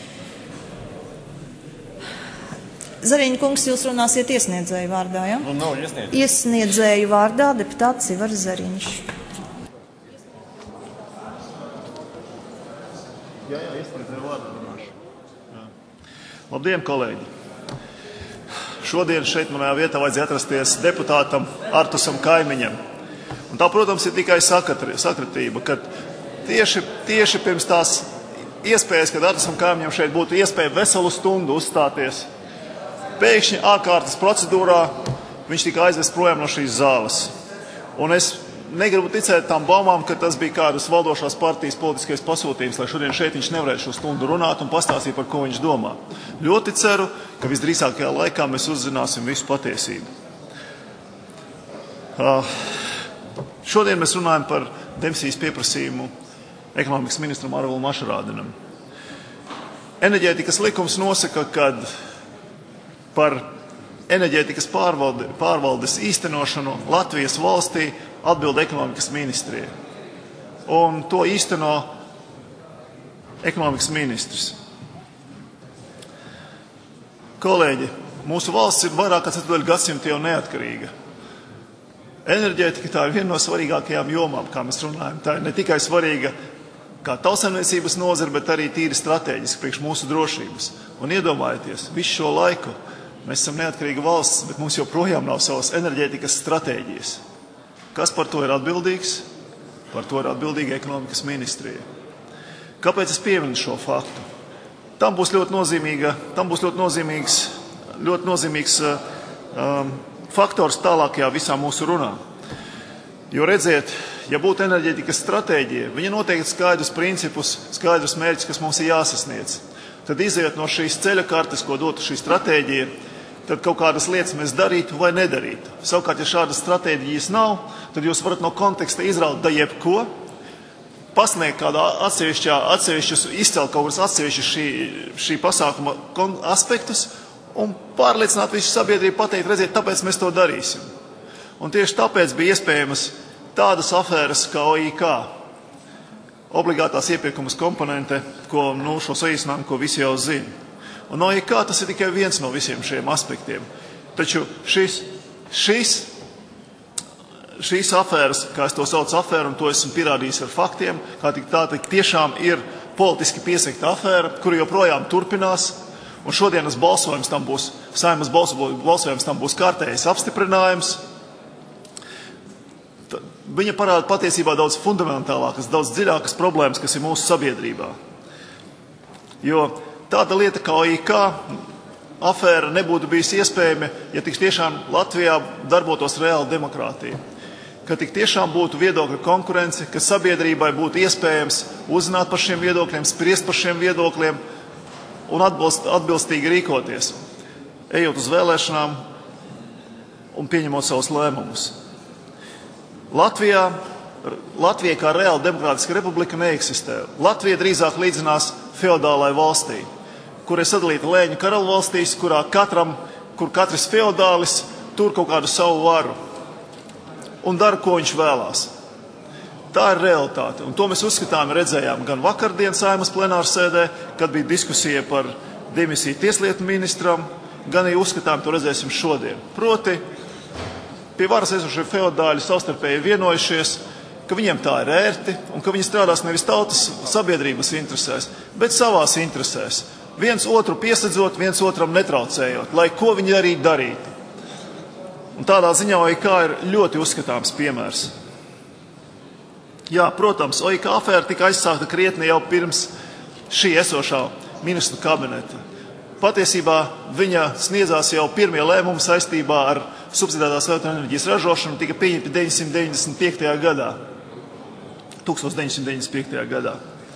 Zariņa kungs, jūs runāsiet iesniedzēju vārdā, ja? Nav iesniedzēju. Iesniedzēju vārdā deputāts Ivars Zariņš. Jā, iesniedzēju vārdu runāšu. Labdien, kolēģi! Šodien šeit manā vietā vajadzēja atrasties deputātam Artusam Kaimiņam. Un tā, protams, ir tikai sakratība, ka tieši pirms tās iespējas, kad Artusam Kaimiņam šeit būtu iespēja veselu stundu uzstāties, pēkšņi ārkārtas procedūrā viņš tika aizvests projām no šīs zāles. Un es negribu ticēt tām baumām, ka tas bija kādas valdošās partijas politiskais pasūtījums, lai šodien šeit viņš nevarētu šo stundu runāt un pastāstīt, par ko viņš domā. Ļoti ceru, ka visdrīzākajā laikā mēs uzzināsim visu patiesību. Šodien mēs runājam par demisijas pieprasījumu ekonomikas ministram Arvilam Ašerādenam. Enerģētikas likums nosaka, ka par enerģētikas pārvaldes īstenošanu Latvijas valstī atbild ekonomikas ministrija. Un to īsteno ekonomikas ministrs. Kolēģi, mūsu valsts ir vairāk kā 4 gadsimti jau neatkarīga. Enerģētika tā ir viena no svarīgākajām jomām, kā mēs runājam. Tā ir ne tikai svarīga kā tautsaimniecības nozara, bet arī tīri strateģiski priekš mūsu drošības. Un iedomājieties, visu šo laiku mēs esam neatkarīga valsts, bet mums joprojām nav savas enerģētikas stratēģijas. Kas par to ir atbildīgs? Par to ir atbildīga ekonomikas ministrija. Kāpēc es pieminu šo faktu? Tam būs ļoti nozīmīgs faktors tālākajā visā mūsu runā. Jo redziet, ja būtu enerģētikas stratēģija, viņa noteikti skaidrus principus, skaidrus mērķus, kas mums ir jāsasniedz. Tad izejot no šīs ceļa kartes, ko dotu šī stratēģija, tad kaut kādas lietas mēs darītu vai nedarītu. Savukārt, ja šādas stratēģijas nav, tad jūs varat no konteksta izraut da jebko, pasniegt kādā izcelt kaut kādas atsevišķas šī pasākuma aspektus un pārliecināt visu sabiedrību, pateikt, redziet, tāpēc mēs to darīsim. Un tieši tāpēc bija iespējamas tādas afēras kā OIK, obligātās iepirkumas komponente, šo saīsinājumu, ko visi jau zina. Un OIK tas ir tikai viens no visiem šiem aspektiem. Taču šīs afēras, kā es to saucu afēru, un to esmu pierādījis ar faktiem, tā tiešām ir politiski piesakta afēra, kura joprojām turpinās, un šodienas balsojums tam būs, Saeimas balsojums tam būs kārtējs apstiprinājums. Viņa parāda patiesībā daudz fundamentālākas, daudz dziļākas problēmas, kas ir mūsu sabiedrībā. Jo tāda lieta kā OIK afēra nebūtu bijusi iespējama, ja tik tiešām Latvijā darbotos reāla demokrātija. Ka tik tiešām būtu viedokļu konkurence, ka sabiedrībai būtu iespējams uzzināt par šiem viedokļiem, spriest par šiem viedokļiem un atbilstīgi rīkoties, ejot uz vēlēšanām un pieņemot savus lēmumus. Latvija kā reāla demokrātiska republika neeksistē. Latvija drīzāk līdzinās feodālai valstī, kur ir sadalīta lēņu karaļvalstīs, kur katrs feodālis tur kaut kādu savu varu un dara, ko viņš vēlās. Tā ir realitāte, un to mēs uzskatām redzējām gan vakardien Saeimas plenārsēdē, kad bija diskusija par demisiju tieslietu ministram, gan arī uzskatām to redzēsim šodien. Proti, pie varas esošie feodāļi savstarpēji vienojušies, ka viņiem tā ir ērti un ka viņi strādās nevis tautas sabiedrības interesēs, bet savās interesēs. Viens otru piesadzot, viens otram netraucējot, lai ko viņi arī darītu. Un tādā ziņā OIK ir ļoti uzskatāms piemērs. Jā, protams, OIK afēra tika aizsākta krietni jau pirms šī esošā ministru kabineta. Patiesībā viņa sniedzās jau pirmie lēmumi saistībā ar subsidētās elektroenerģijas ražošanu tika pieņemti 1995. gadā. 1995. gadā.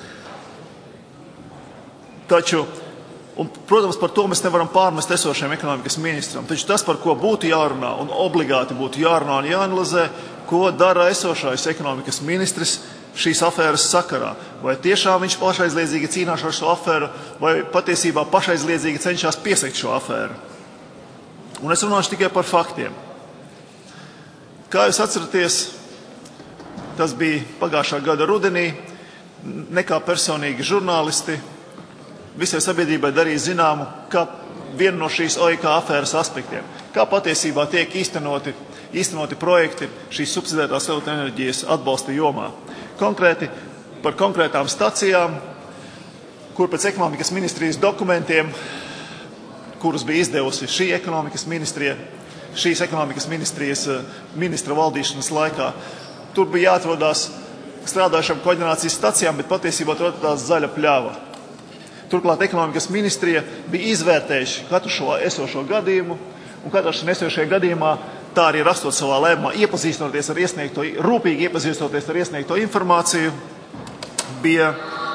Taču, un, protams, par to mēs nevaram pārmest esošajam ekonomikas ministram, taču tas, par ko būtu jārunā un obligāti būtu jārunā un jāanalizē, ko dara esošais ekonomikas ministrs šīs afēras sakarā. Vai tiešām viņš pašaizliedzīgi cīnās ar šo afēru, vai patiesībā pašaizliedzīgi cenšas piesekt šo afēru. Un es runāšu tikai par faktiem. Kā jūs atceraties, tas bija pagājušā gada rudenī, nekā personīgi žurnālisti visai sabiedrībai darīja zināmu, kā vienu no šīs OIK afēras aspektiem, kā patiesībā tiek īstenoti projekti šīs subsidētās elektroenerģijas atbalsta jomā. Konkrēti par konkrētām stacijām, kur pēc ekonomikas ministrijas dokumentiem, kurus bija izdevusi šīs ekonomikas ministrijas ministra valdīšanas laikā, tur bija jāatrodās strādājušam koordinācijas stacijām, bet patiesībā tur atrodās zaļa pļava. Turklāt ekonomikas ministrija bija izvērtējuši katru šo esošo gadījumu, un katrā šajā esošajā gadījumā tā arī rakstot savā lēmumā, rūpīgi iepazīstoties ar iesniegto informāciju, bija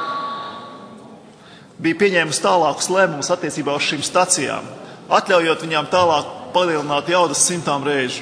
pieņēmusi tālākus lēmumus attiecībā uz šīm stacijām, atļaujot viņām tālāk palielināt jaudas 100 reižu.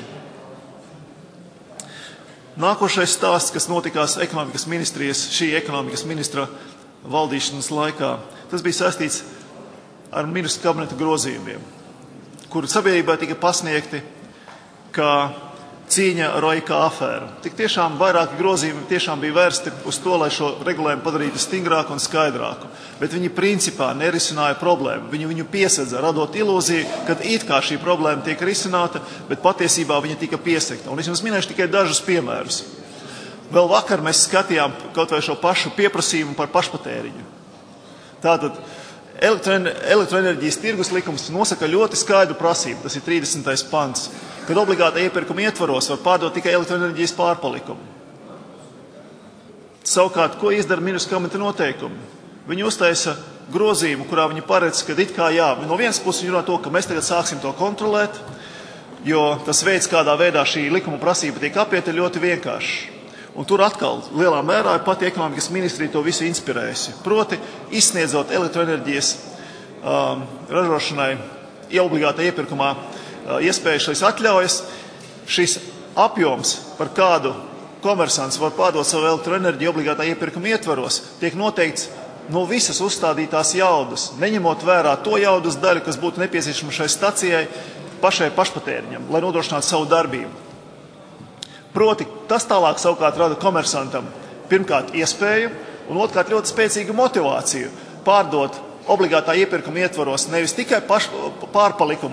Nākošais stāsts, kas notikās šī ekonomikas ministra valdīšanas laikā, tas bija saistīts ar ministru kabineta grozījumiem, kuri sabiedrībai tika pasniegti kā cīņa ar OIK afēru. Tik tiešām vairāki grozījumi tiešām bija vērsti uz to, lai šo regulējumu padarītu stingrāku un skaidrāku, bet viņi principā nerisināja problēmu. Viņu piesedza, radot ilūziju, ka it kā šī problēma tiek risināta, bet patiesībā viņa tika piesegta. Un es jums minēšu tikai dažus piemērus. Vēl vakar mēs skatījām kaut vai šo pašu pieprasījumu par pašpatēriņu. Tātad elektroenerģijas tirgus likums nosaka ļoti skaidru prasību, tas ir 30. pants, kad obligāta iepirkuma ietvaros var pārdot tikai elektroenerģijas pārpalikumu. Savukārt, ko izdara ministru kabineta noteikumi? Viņi uztaisa grozījumu, kurā viņi paredz, ka it kā jā, no vienas puses viņi runā to, ka mēs tagad sāksim to kontrolēt, jo tas veids, kādā veidā šī likuma prasība tiek apieta, ir ļoti vienkāršs. Un tur atkal lielā mērā pati ekonomikas ministrija to visu inspirējusi. Proti, izsniedzot elektroenerģijas ražošanai obligātā iepirkumā iespēju šīs atļaujas, šis apjoms, par kādu komersants var pārdot savu elektroenerģiju obligātā iepirkuma ietvaros, tiek noteikts no visas uzstādītās jaudas, neņemot vērā to jaudas daļu, kas būtu nepieciešama šai stacijai pašai pašpatēriņam, lai nodrošinātu savu darbību. Proti, tas tālāk savukārt rada komersantam pirmkārt iespēju un otrkārt ļoti spēcīgu motivāciju pārdot obligātā iepirkuma ietvaros nevis tikai pārpalikumu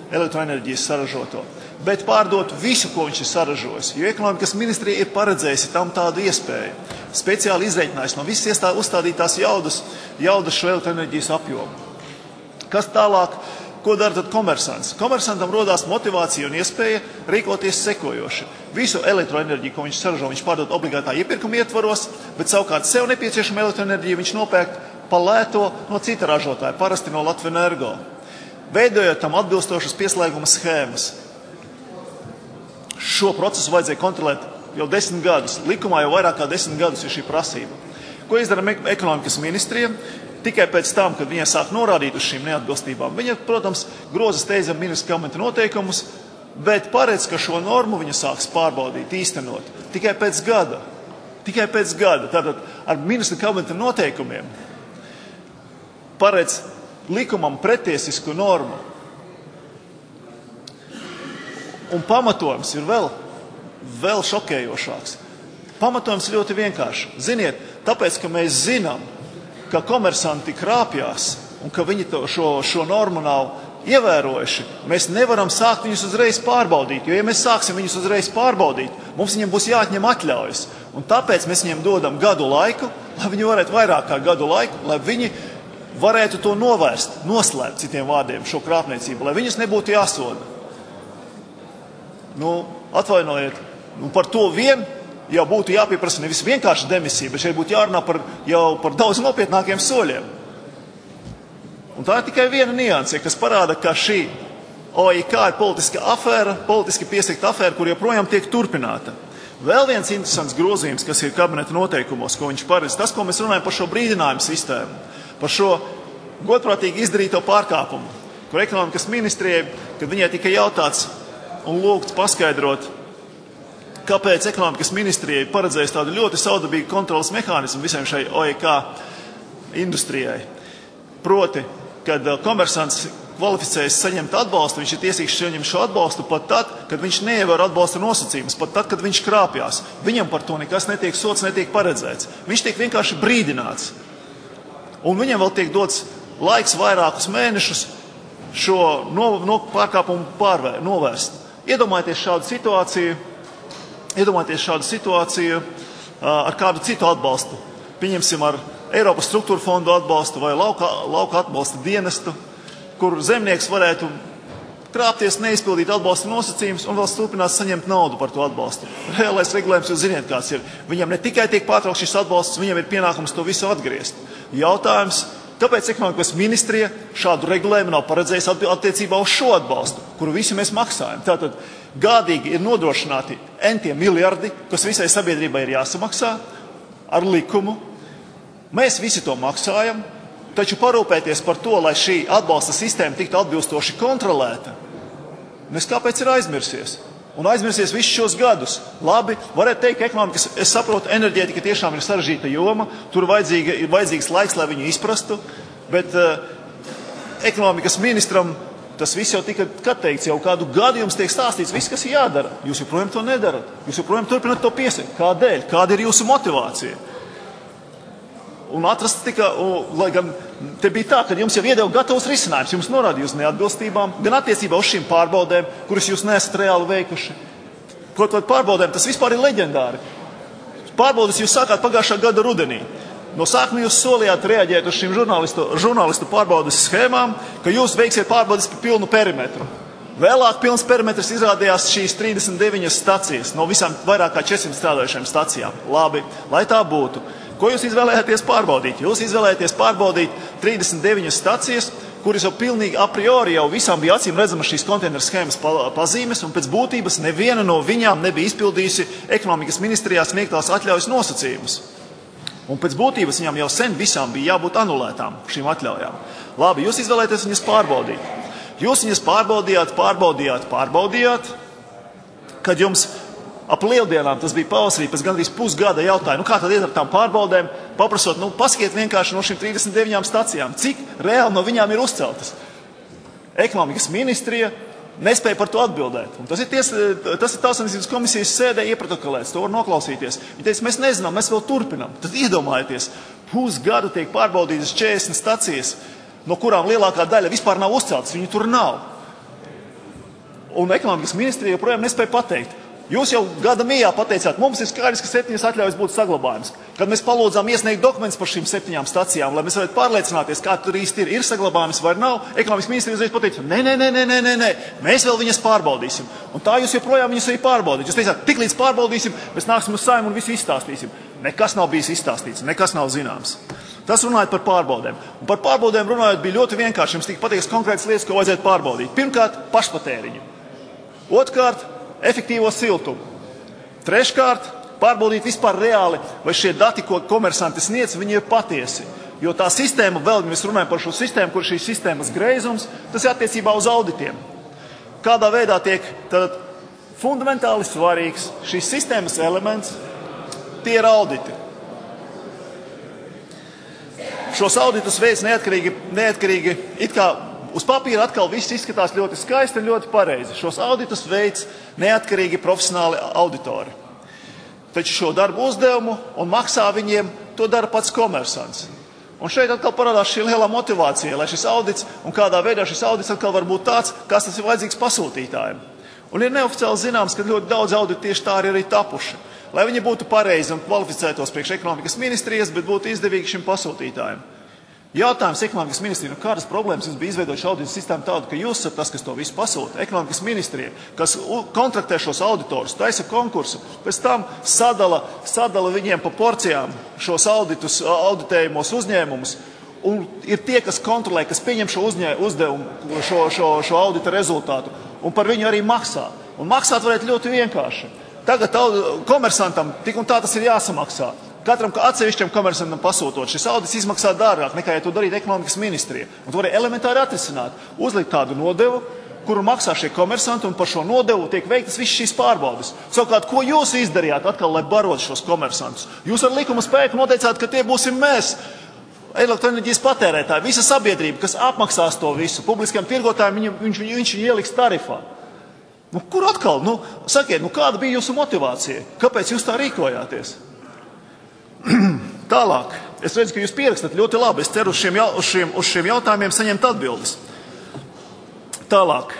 elektroenerģijas saražoto, bet pārdot visu, ko viņš ir saražojis. Jo ekonomikas ministrija ir paredzējusi tam tādu iespēju. Speciāli izreikinājusi no visas uzstādītās jaudas šo elektroenerģijas apjomu. Kas tālāk? Ko dara tad komersants? Komersantam rodās motivācija un iespēja rīkoties sekojoši. Visu elektroenerģiju, ko viņš saražo, viņš pārdod obligātā iepirkuma ietvaros, bet savukārt sev nepieciešama elektroenerģija viņš nopērk pa lēto no cita ražotāja, parasti no Latvenergo, veidojot tam atbilstošas pieslēguma schēmas. Šo procesu vajadzēja kontrolēt jau 10 gadus. Likumā jau vairāk kā 10 gadus ir šī prasība. Ko izdara ekonomikas ministrija? Tikai pēc tam, kad viņa sāk norādīt uz šīm neatbilstībām. Viņa, protams, groza steidzam ministra kabineta noteikumus, bet paredz, ka šo normu viņa sāks pārbaudīt, īstenot. Tikai pēc gada. Tātad ar ministra kabineta noteikumiem paredz likumam pretiesisku normu. Un pamatojums ir vēl šokējošāks. Pamatojums ļoti vienkārši. Ziniet, tāpēc, ka mēs zinām, ka komersanti krāpjās un ka viņi šo normu nav ievērojuši, mēs nevaram sākt viņus uzreiz pārbaudīt. Jo, ja mēs sāksim viņus uzreiz pārbaudīt, mums viņiem būs jāatņem atļaujas. Un tāpēc mēs viņiem dodam gadu laiku, lai viņi varētu vairāk kā gadu laiku, lai viņi varētu to novērst, noslēpt citiem vārdiem šo krāpniecību, lai viņus nebūtu jāsoda. Atvainojiet, par to vien jau būtu jāpieprasa nevis vienkārši demisija, bet šeit būtu jārunā par daudz nopietnākiem soļiem. Un tā ir tikai viena nianse, kas parāda, ka šī OIK ir politiska afēra, politiski piesakta afēra, kur joprojām tiek turpināta. Vēl viens interesants grozījums, kas ir kabineta noteikumos, ko viņš paredz, tas, ko mēs runājam par šo brīdinājumu sistēmu, par šo godprātīgi izdarīto pārkāpumu, kur ekonomikas ministrijai, kad viņai tika jautāts un lūgts paskaidrot, kāpēc ekonomikas ministrijai paredzēs tādu ļoti saudabīgu kontrolas mehānismu visiem šai OIK industrijai. Proti, kad komersants kvalificējas saņemt atbalstu, viņš ir tiesīgs saņemt šo atbalstu pat tad, kad viņš neievēro atbalsta nosacījumus, pat tad, kad viņš krāpjās. Viņam par to nekas netiek sots, netiek paredzēts. Viņš tiek vienkārši brīdināts. Un viņam vēl tiek dots laiks vairākus mēnešus šo pārkāpumu novērst. Iedomājieties šādu situāciju ar kādu citu atbalstu. Pieņemsim ar Eiropas struktūra fondu atbalstu vai lauka atbalsta dienestu, kur zemnieks varētu krāpties, neizpildīt atbalsta nosacījumus un vēl turpināt saņemt naudu par to atbalstu. Reālais regulējums jūs ziniet, kāds ir. Viņam ne tikai tiek pārtraukts šis atbalsts, viņam ir pienākums to visu atgriezt. Jautājums, kāpēc ekonomikas ministrija šādu regulējumu nav paredzējis attiecībā uz šo atbalstu, kuru visi mēs maksājam? Tātad gādīgi ir nodrošināti entie miljardi, kas visai sabiedrībai ir jāsamaksā ar likumu. Mēs visi to maksājam, taču parūpēties par to, lai šī atbalsta sistēma tiktu atbilstoši kontrolēta, nes kāpēc ir aizmirsies? Un aizmirsies visus šos gadus. Labi, varētu teikt, ka ekonomikas, es saprotu, enerģētika tiešām ir sarežģīta joma, tur ir vajadzīgs laiks, lai viņu izprastu, bet ekonomikas ministram tas viss jau tika teikts, jau kādu gadu jums tiek stāstīts, viss, kas ir jādara. Jūs joprojām to nedarat, jūs joprojām turpināt to piesakt. Kādēļ? Kāda ir jūsu motivācija? Un atrast tika, lai gan te bija tā, ka jums jau iedeva gatavs risinājums, jums norādīja uz neatbilstībām, gan attiecībā uz šīm pārbaudēm, kuras jūs neesat reāli veikuši. Kaut pārbaudēm, tas vispār ir leģendāri. Pārbaudes jūs sākāt pagājušā gada rudenī. No sākuma jūs solījāt reaģēt uz šīm žurnālistu pārbaudes schēmām, ka jūs veiksiet pārbaudes par pilnu perimetru. Vēlāk pilns perimetrs izrādījās šīs 39 stacijas no visām vairāk kā 400 strādājušiem stacijām. Labi, lai tā būtu. Ko jūs izvēlējāties pārbaudīt? Jūs izvēlējāties pārbaudīt 39 stacijas, kuras jau pilnīgi a priori jau visām bija acīm redzama šīs konteineru schēmas pazīmes, un pēc būtības neviena no viņām nebija izpildījusi ekonomikas ministrijā sniegtās atļaujas nosacījumus. Un pēc būtības viņām jau sen visām bija jābūt anulētām šīm atļaujām. Labi, jūs izvēlējāties viņas pārbaudīt. Jūs viņas pārbaudījāt, kad jums ap lieldienām, tas bija pavasarī, pēc gandrīz pusgada jautāja, kā tad iet ar tām pārbaudēm, paprasot, paskiet vienkārši no šīm 39 stacijām, cik reāli no viņām ir uzceltas. Ekonomikas ministrija nespēja par to atbildēt. Un tas ir Tautsaimniecības komisijas sēdē ieprotokolēts, to var noklausīties. Viņi teica, mēs nezinām, mēs vēl turpinām. Tad iedomājieties, pusgadu tiek pārbaudītas 40 stacijas, no kurām lielākā daļa vispār nav uzceltas, viņi tur nav. un ekonomikas ministrija joprojām nespēja pateikt. Jūs jau gada mijā pateicāt, mums ir skaidrs, ka 7 atļaujas būtu saglabājums. Kad mēs palūdzām iesniegt dokumentus par šīm 7 stacijām, lai mēs varētu pārliecināties, kā tur īsti ir saglabājums vai nav, ekonomikas ministrija uzreiz pateica, nē, mēs vēl viņas pārbaudīsim. Un tā jūs joprojām viņas arī pārbaudīt. Jūs teicāt, tik līdz pārbaudīsim, mēs nāksim uz Saeimu un visu izstāstīsim. Nekas nav bijis izstāstīts, nekas nav zināms. Tas runājot par pārbaudēm. Un par pārbaudēm runājot bija ļoti vienkārši. Jums tika pateikts konkrētas lietas, ko vajadzētu pārbaudīt. Pirmkārt, pašpatēriņu. Otrkārt, efektīvo siltumu. Treškārt, pārbaudīt vispār reāli, vai šie dati, ko komersanti sniedz, viņi ir patiesi. Jo tā sistēma, vēl mēs runājam par šo sistēmu, kur šīs sistēmas greizums, tas ir attiecībā uz auditiem. Kādā veidā tiek tad fundamentāli svarīgs šīs sistēmas elements, tie ir auditi. Šos auditus veids neatkarīgi it kā uz papīra atkal viss izskatās ļoti skaisti un ļoti pareizi. Šos auditus veids neatkarīgi profesionāli auditori. Taču šo darbu uzdevumu un maksā viņiem to dara pats komersants. Un šeit atkal parādās šī lielā motivācija, lai šis audits un kādā veidā šis audits atkal var būt tāds, kas tas ir vajadzīgs pasūtītājiem. Un ir neoficiāli zināms, ka ļoti daudz auditu tieši tā arī tapuši. Lai viņi būtu pareizi un kvalificētos priekš ekonomikas ministrijas, bet būtu izdevīgi šim pasūtītājiem. Jautājums ekonomikas ministrijai, kādas problēmas jums bija izveidot šo auditu sistēmu tādu, ka jūs esat tas, kas to visu pasūta. Ekonomikas ministrija, kas kontraktē šos auditorus, taisa konkursu, pēc tam sadala viņiem pa porcijām šos auditējumos uzņēmumus, un ir tie, kas kontrolē, kas pieņem šo uzdevumu, šo audita rezultātu, un par viņu arī maksā. Un maksāt varētu ļoti vienkārši. Tagad komersantam tik un tā tas ir jāsamaksā. Katram atsevišķam komersantam pasūtot, šis audits izmaksā dārgāk nekā, ja to darītu ekonomikas ministrija. Un to varēja elementāri atrisināt. Uzlikt tādu nodevu, kuru maksā šie komersanti, un par šo nodevu tiek veiktas visas šīs pārbaudes. Savukārt, ko jūs izdarījāt atkal, lai barotu šos komersantus? Jūs ar likuma spēku noteicāt, ka tie būsim mēs, elektroenerģijas patērētāji, visa sabiedrība, kas apmaksās to visu. Publiskajiem tirgotājiem viņš ieliks tarifā. Kur atkal? Sakiet, kāda bija jūsu motivācija? Kāpēc jūs tā rīkojāties? Tālāk, es redzu, ka jūs pierakstat ļoti labi. Es ceru uz šiem jautājumiem saņemt atbildes. Tālāk,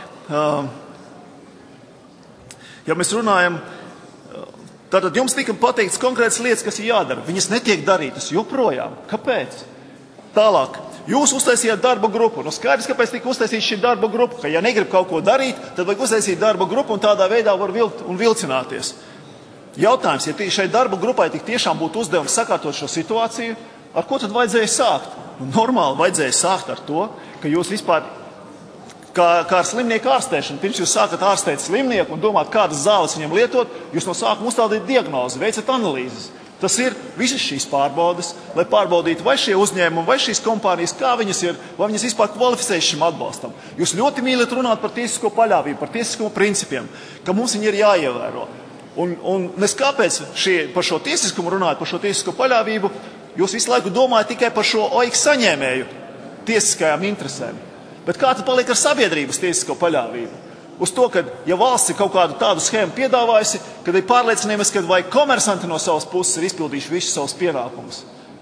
ja mēs runājam, tātad jums tika pateikts konkrētas lietas, kas ir jādara. Viņas netiek darītas joprojām. Kāpēc? Tālāk, jūs uztaisījāt darba grupu. Skaidrs, kāpēc tika uztaisīta šī darba grupa, ka ja negrib kaut ko darīt, tad vajag uztaisīt darba grupu un tādā veidā var vilcināties. Jautājums, ja šai darba grupai tik tiešām būtu uzdevums sakārtot šo situāciju, ar ko tad vajadzēja sākt? Normāli vajadzēja sākt ar to, ka jūs vispār, kā ar slimnieku ārstēšanu, pirms jūs sākat ārstēt slimnieku un domāt, kādas zāles viņam lietot, jūs no sākuma uzstādīt diagnozi, veicat analīzes. Tas ir visas šīs pārbaudes, lai pārbaudītu, vai šie uzņēmumi, vai šīs kompānijas, kā viņas ir, vai viņas vispār kvalificējas šim atbalstam. Jūs ļoti mīlat runāt par tiesisko paļāvību, par tiesisko principiem, ka mums viņi ir jāievēro. Un nes kāpēc par šo tiesiskumu runājot, par šo tiesisko paļāvību, jūs visu laiku domājat tikai par šo OIK saņēmēju tiesiskajām interesēm. Bet kā tad paliek ar sabiedrības tiesisko paļāvību? Uz to, ka, ja valsts ir kaut kādu tādu schēmu piedāvājusi, kad ir pārliecināmies, ka vai komersanti no savas puses ir izpildījuši visus savus pienākumus.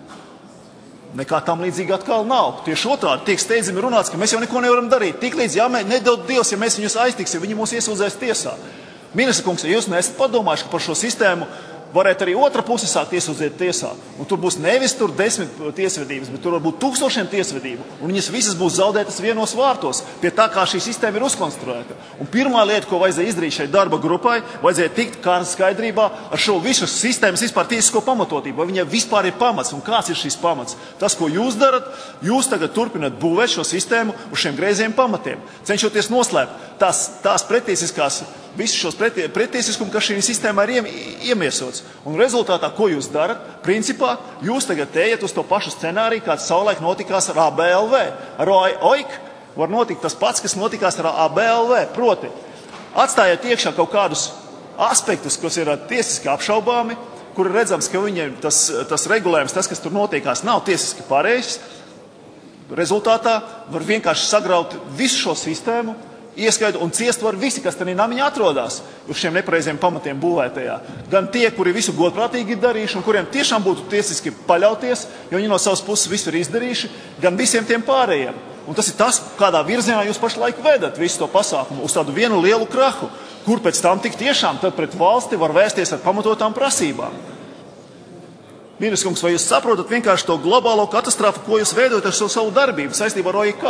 Nekā tam līdzīgi atkal nav. Tieši otrādi tiek steidzami runāts, ka mēs jau neko nevaram darīt. Tiklīdz, nedod Dievs, ja mēs viņus aiztiksim, viņi mūs iesūdzēs tiesā. Ministra kungs, ja jūs neesat padomājuši, ka par šo sistēmu varētu arī otra puse sākt iesūdzēt tiesā. Un tur būs nevis 10 tiesvedības, bet tur varbūt 1000 tiesvedību. Un viņas visas būs zaudētas vienos vārtos, pie tā, kā šī sistēma ir uzkonstruēta. Un pirmā lieta, ko vajadzēja izdarīt šai darba grupai, vajadzēja tikt kā skaidrībā ar šo visu sistēmas vispār tiesisko pamatotību. Vai viņai vispār ir pamats un kāds ir šis pamats? Tas, ko jūs darat, jūs tagad turpināt būvēt šo sistēmu uz šiem greiziem pamatiem, cenšoties noslēpt tās pretiesiskās, visus šos pretiesiskumu, kas šī sistēmā ir iemiesots. Un rezultātā, ko jūs darat? Principā, jūs tagad ejat uz to pašu scenāriju, kāds savulaik notikās ar ABLV. Ar OIK var notikt tas pats, kas notikās ar ABLV. Proti, atstājot iekšā kaut kādus aspektus, kas ir tiesiski apšaubāmi, kur ir redzams, ka viņiem tas regulējums, tas, kas tur notiekās, nav tiesiski pareizs. Rezultātā var vienkārši sagraut visu šo sistēmu, ieskaitot un ciest var visi, kas tajā namiņā atrodas uz šiem nepareiziem pamatiem būvētajā. Gan tie, kuri visu godprātīgi ir darījuši un kuriem tiešām būtu tiesiski paļauties, jo viņi no savas puses visu ir izdarījuši, gan visiem tiem pārējiem. Un tas ir tas, kādā virzienā jūs pašlaik vedat visu to pasākumu uz tādu vienu lielu krahu, kur pēc tam tik tiešām tad pret valsti var vēsties ar pamatotām prasībām. Ministrs kungs, vai jūs saprotat vienkārši to globālo katastrofu, ko jūs veidojat ar savu darbību saistībā ar OIK?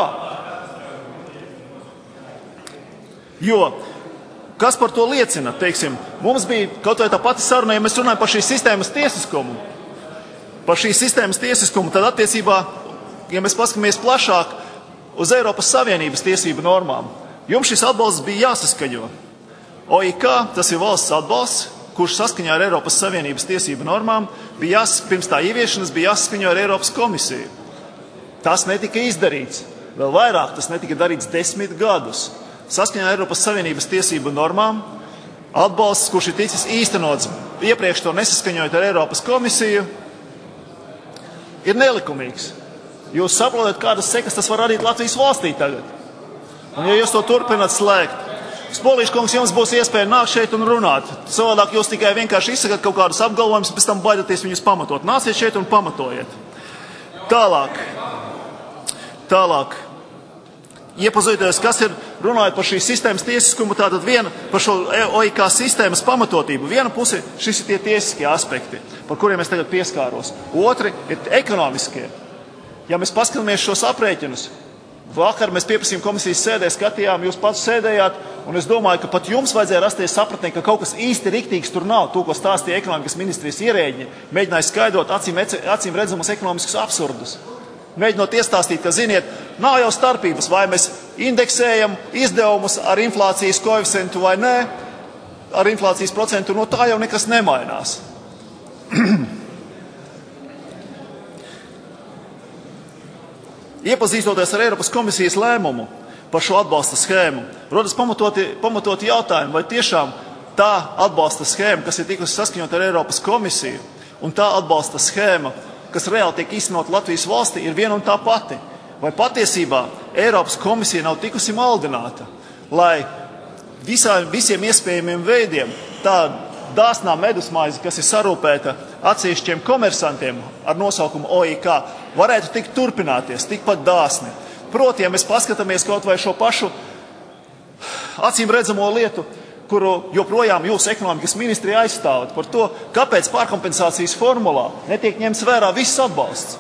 Jo, kas par to liecina? Teiksim, mums bija kaut vai tā pati saruna, ja mēs runājam par šīs sistēmas tiesiskumu. Par šīs sistēmas tiesiskumu, tad attiecībā, ja mēs paskatāmies plašāk uz Eiropas Savienības tiesību normām, jums šis atbalsts bija jāsaskaņo. OIK, tas ir valsts atbalsts, kurš saskaņā ar Eiropas Savienības tiesību normām pirms tā ieviešanas bija jāsaskaņo ar Eiropas komisiju. Tas netika izdarīts. Vēl vairāk, tas netika darīts 10 gadus. Saskaņā ar Eiropas Savienības tiesību normām atbalsts, kurš ir ticis īstenots iepriekš to nesaskaņojot ar Eiropas komisiju, ir nelikumīgs. Jūs saprotat, kādas sekas tas var radīt Latvijas valstī tagad. Un ja jūs to turpināt slēgt, Spolīša kungs, jums būs iespēja nākt šeit un runāt. Savādāk jūs tikai vienkārši izsakat kaut kādus apgalvojumus, pēc tam baidaties viņus pamatot. Nāciet šeit un pamatojiet. Tālāk. Iepazīties, kas ir runājot par šīs sistēmas tiesiskumu, tātad viena par šo OIK sistēmas pamatotību. Viena puse, šis ir tie tiesiskie aspekti, par kuriem es tagad pieskāros. Otri ir ekonomiskie. Ja mēs paskatāmies šos aprēķinus, vakar mēs pieprasījām komisijas sēdē, skatījām, jūs pats sēdējāt, un es domāju, ka pat jums vajadzēja rasties sapratnē, ka kaut kas īsti riktīgs tur nav. To, ko stāstīja ekonomikas ministrijas ierēģi, mēģināja skaidrot acīm redzamus ekonomiskus absurdus. Mēģinot iestāstīt, ka, ziniet, nav jau starpības, vai mēs indeksējam izdevumus ar inflācijas koeficientu vai nē, ar inflācijas procentu, no tā jau nekas nemainās. Iepazīstoties ar Eiropas komisijas lēmumu par šo atbalsta schēmu, rodas pamatoti jautājumi, vai tiešām tā atbalsta schēma, kas ir tikusi saskaņot ar Eiropas komisiju, un tā atbalsta schēma, kas reāli tiek īstenot Latvijas valstī, ir viena un tā pati. Vai patiesībā Eiropas komisija nav tikusi maldināta, lai visiem iespējamiem veidiem tā dāsnā medusmaize, kas ir sarūpēta atsevišķiem komersantiem ar nosaukumu OIK, varētu tikt turpināties, tikpat dāsni. Proti, ja mēs paskatāmies kaut vai šo pašu acīm redzamo lietu, kuru joprojām jūs ekonomikas ministrija aizstāvat par to, kāpēc pārkompensācijas formulā netiek ņemts vērā viss atbalsts.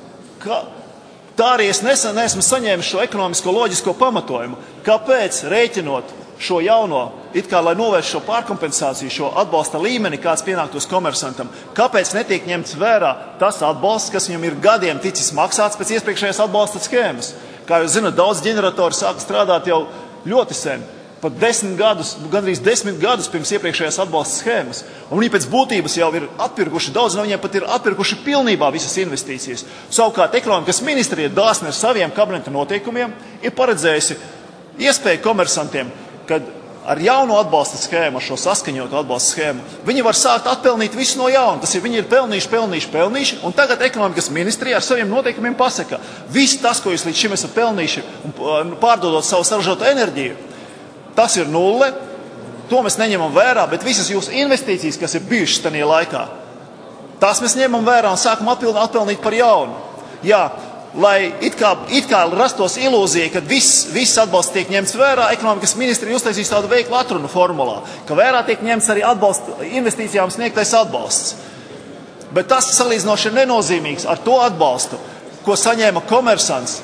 Tā arī es neesmu saņēmis šo ekonomisko loģisko pamatojumu. Kāpēc rēķinot šo jauno, it kā lai novērst šo pārkompensāciju, šo atbalsta līmeni, kāds pienāktos komersantam, kāpēc netiek ņemts vērā tas atbalsts, kas viņam ir gadiem ticis maksāts pēc iepriekšējās atbalsta schēmas? Kā jūs zināt, daudz ģeneratori sāka strādāt jau ļoti sen, pat 10 gadus, gandrīz 10 gadus pirms iepriekšējās atbalsta schēmas. Un viņi pēc būtības jau ir atpirkuši, daudz no viņiem pat ir atpirkuši pilnībā visas investīcijas. Savukārt ekonomikas ministrija dāsni ar saviem kabineta noteikumiem ir paredzējusi iespēju komersantiem, kad ar jauno atbalsta schēmu, ar šo saskaņotu atbalsta schēmu, viņi var sākt atpelnīt visu no jauna. Tas ir, viņi ir pelnījuši, un tagad ekonomikas ministrija ar saviem noteikumiem pasaka, viss tas, ko jūs līdz šim esat pelnījuši, pārdodot savu saražoto enerģiju, tas ir nulle, to mēs neņemam vērā, bet visas jūsu investīcijas, kas ir bijušas tajā laikā, tās mēs ņemam vērā un sākam atpelnīt par jaunu. Jā, lai it kā rastos ilūzija, ka viss atbalsts tiek ņemts vērā, ekonomikas ministrija uztaisīs tādu veiklu atrunu formulā, ka vērā tiek ņemts arī investīcijām sniegtais atbalsts. Bet tas salīdzinoši ir nenozīmīgs ar to atbalstu, ko saņēma komersants,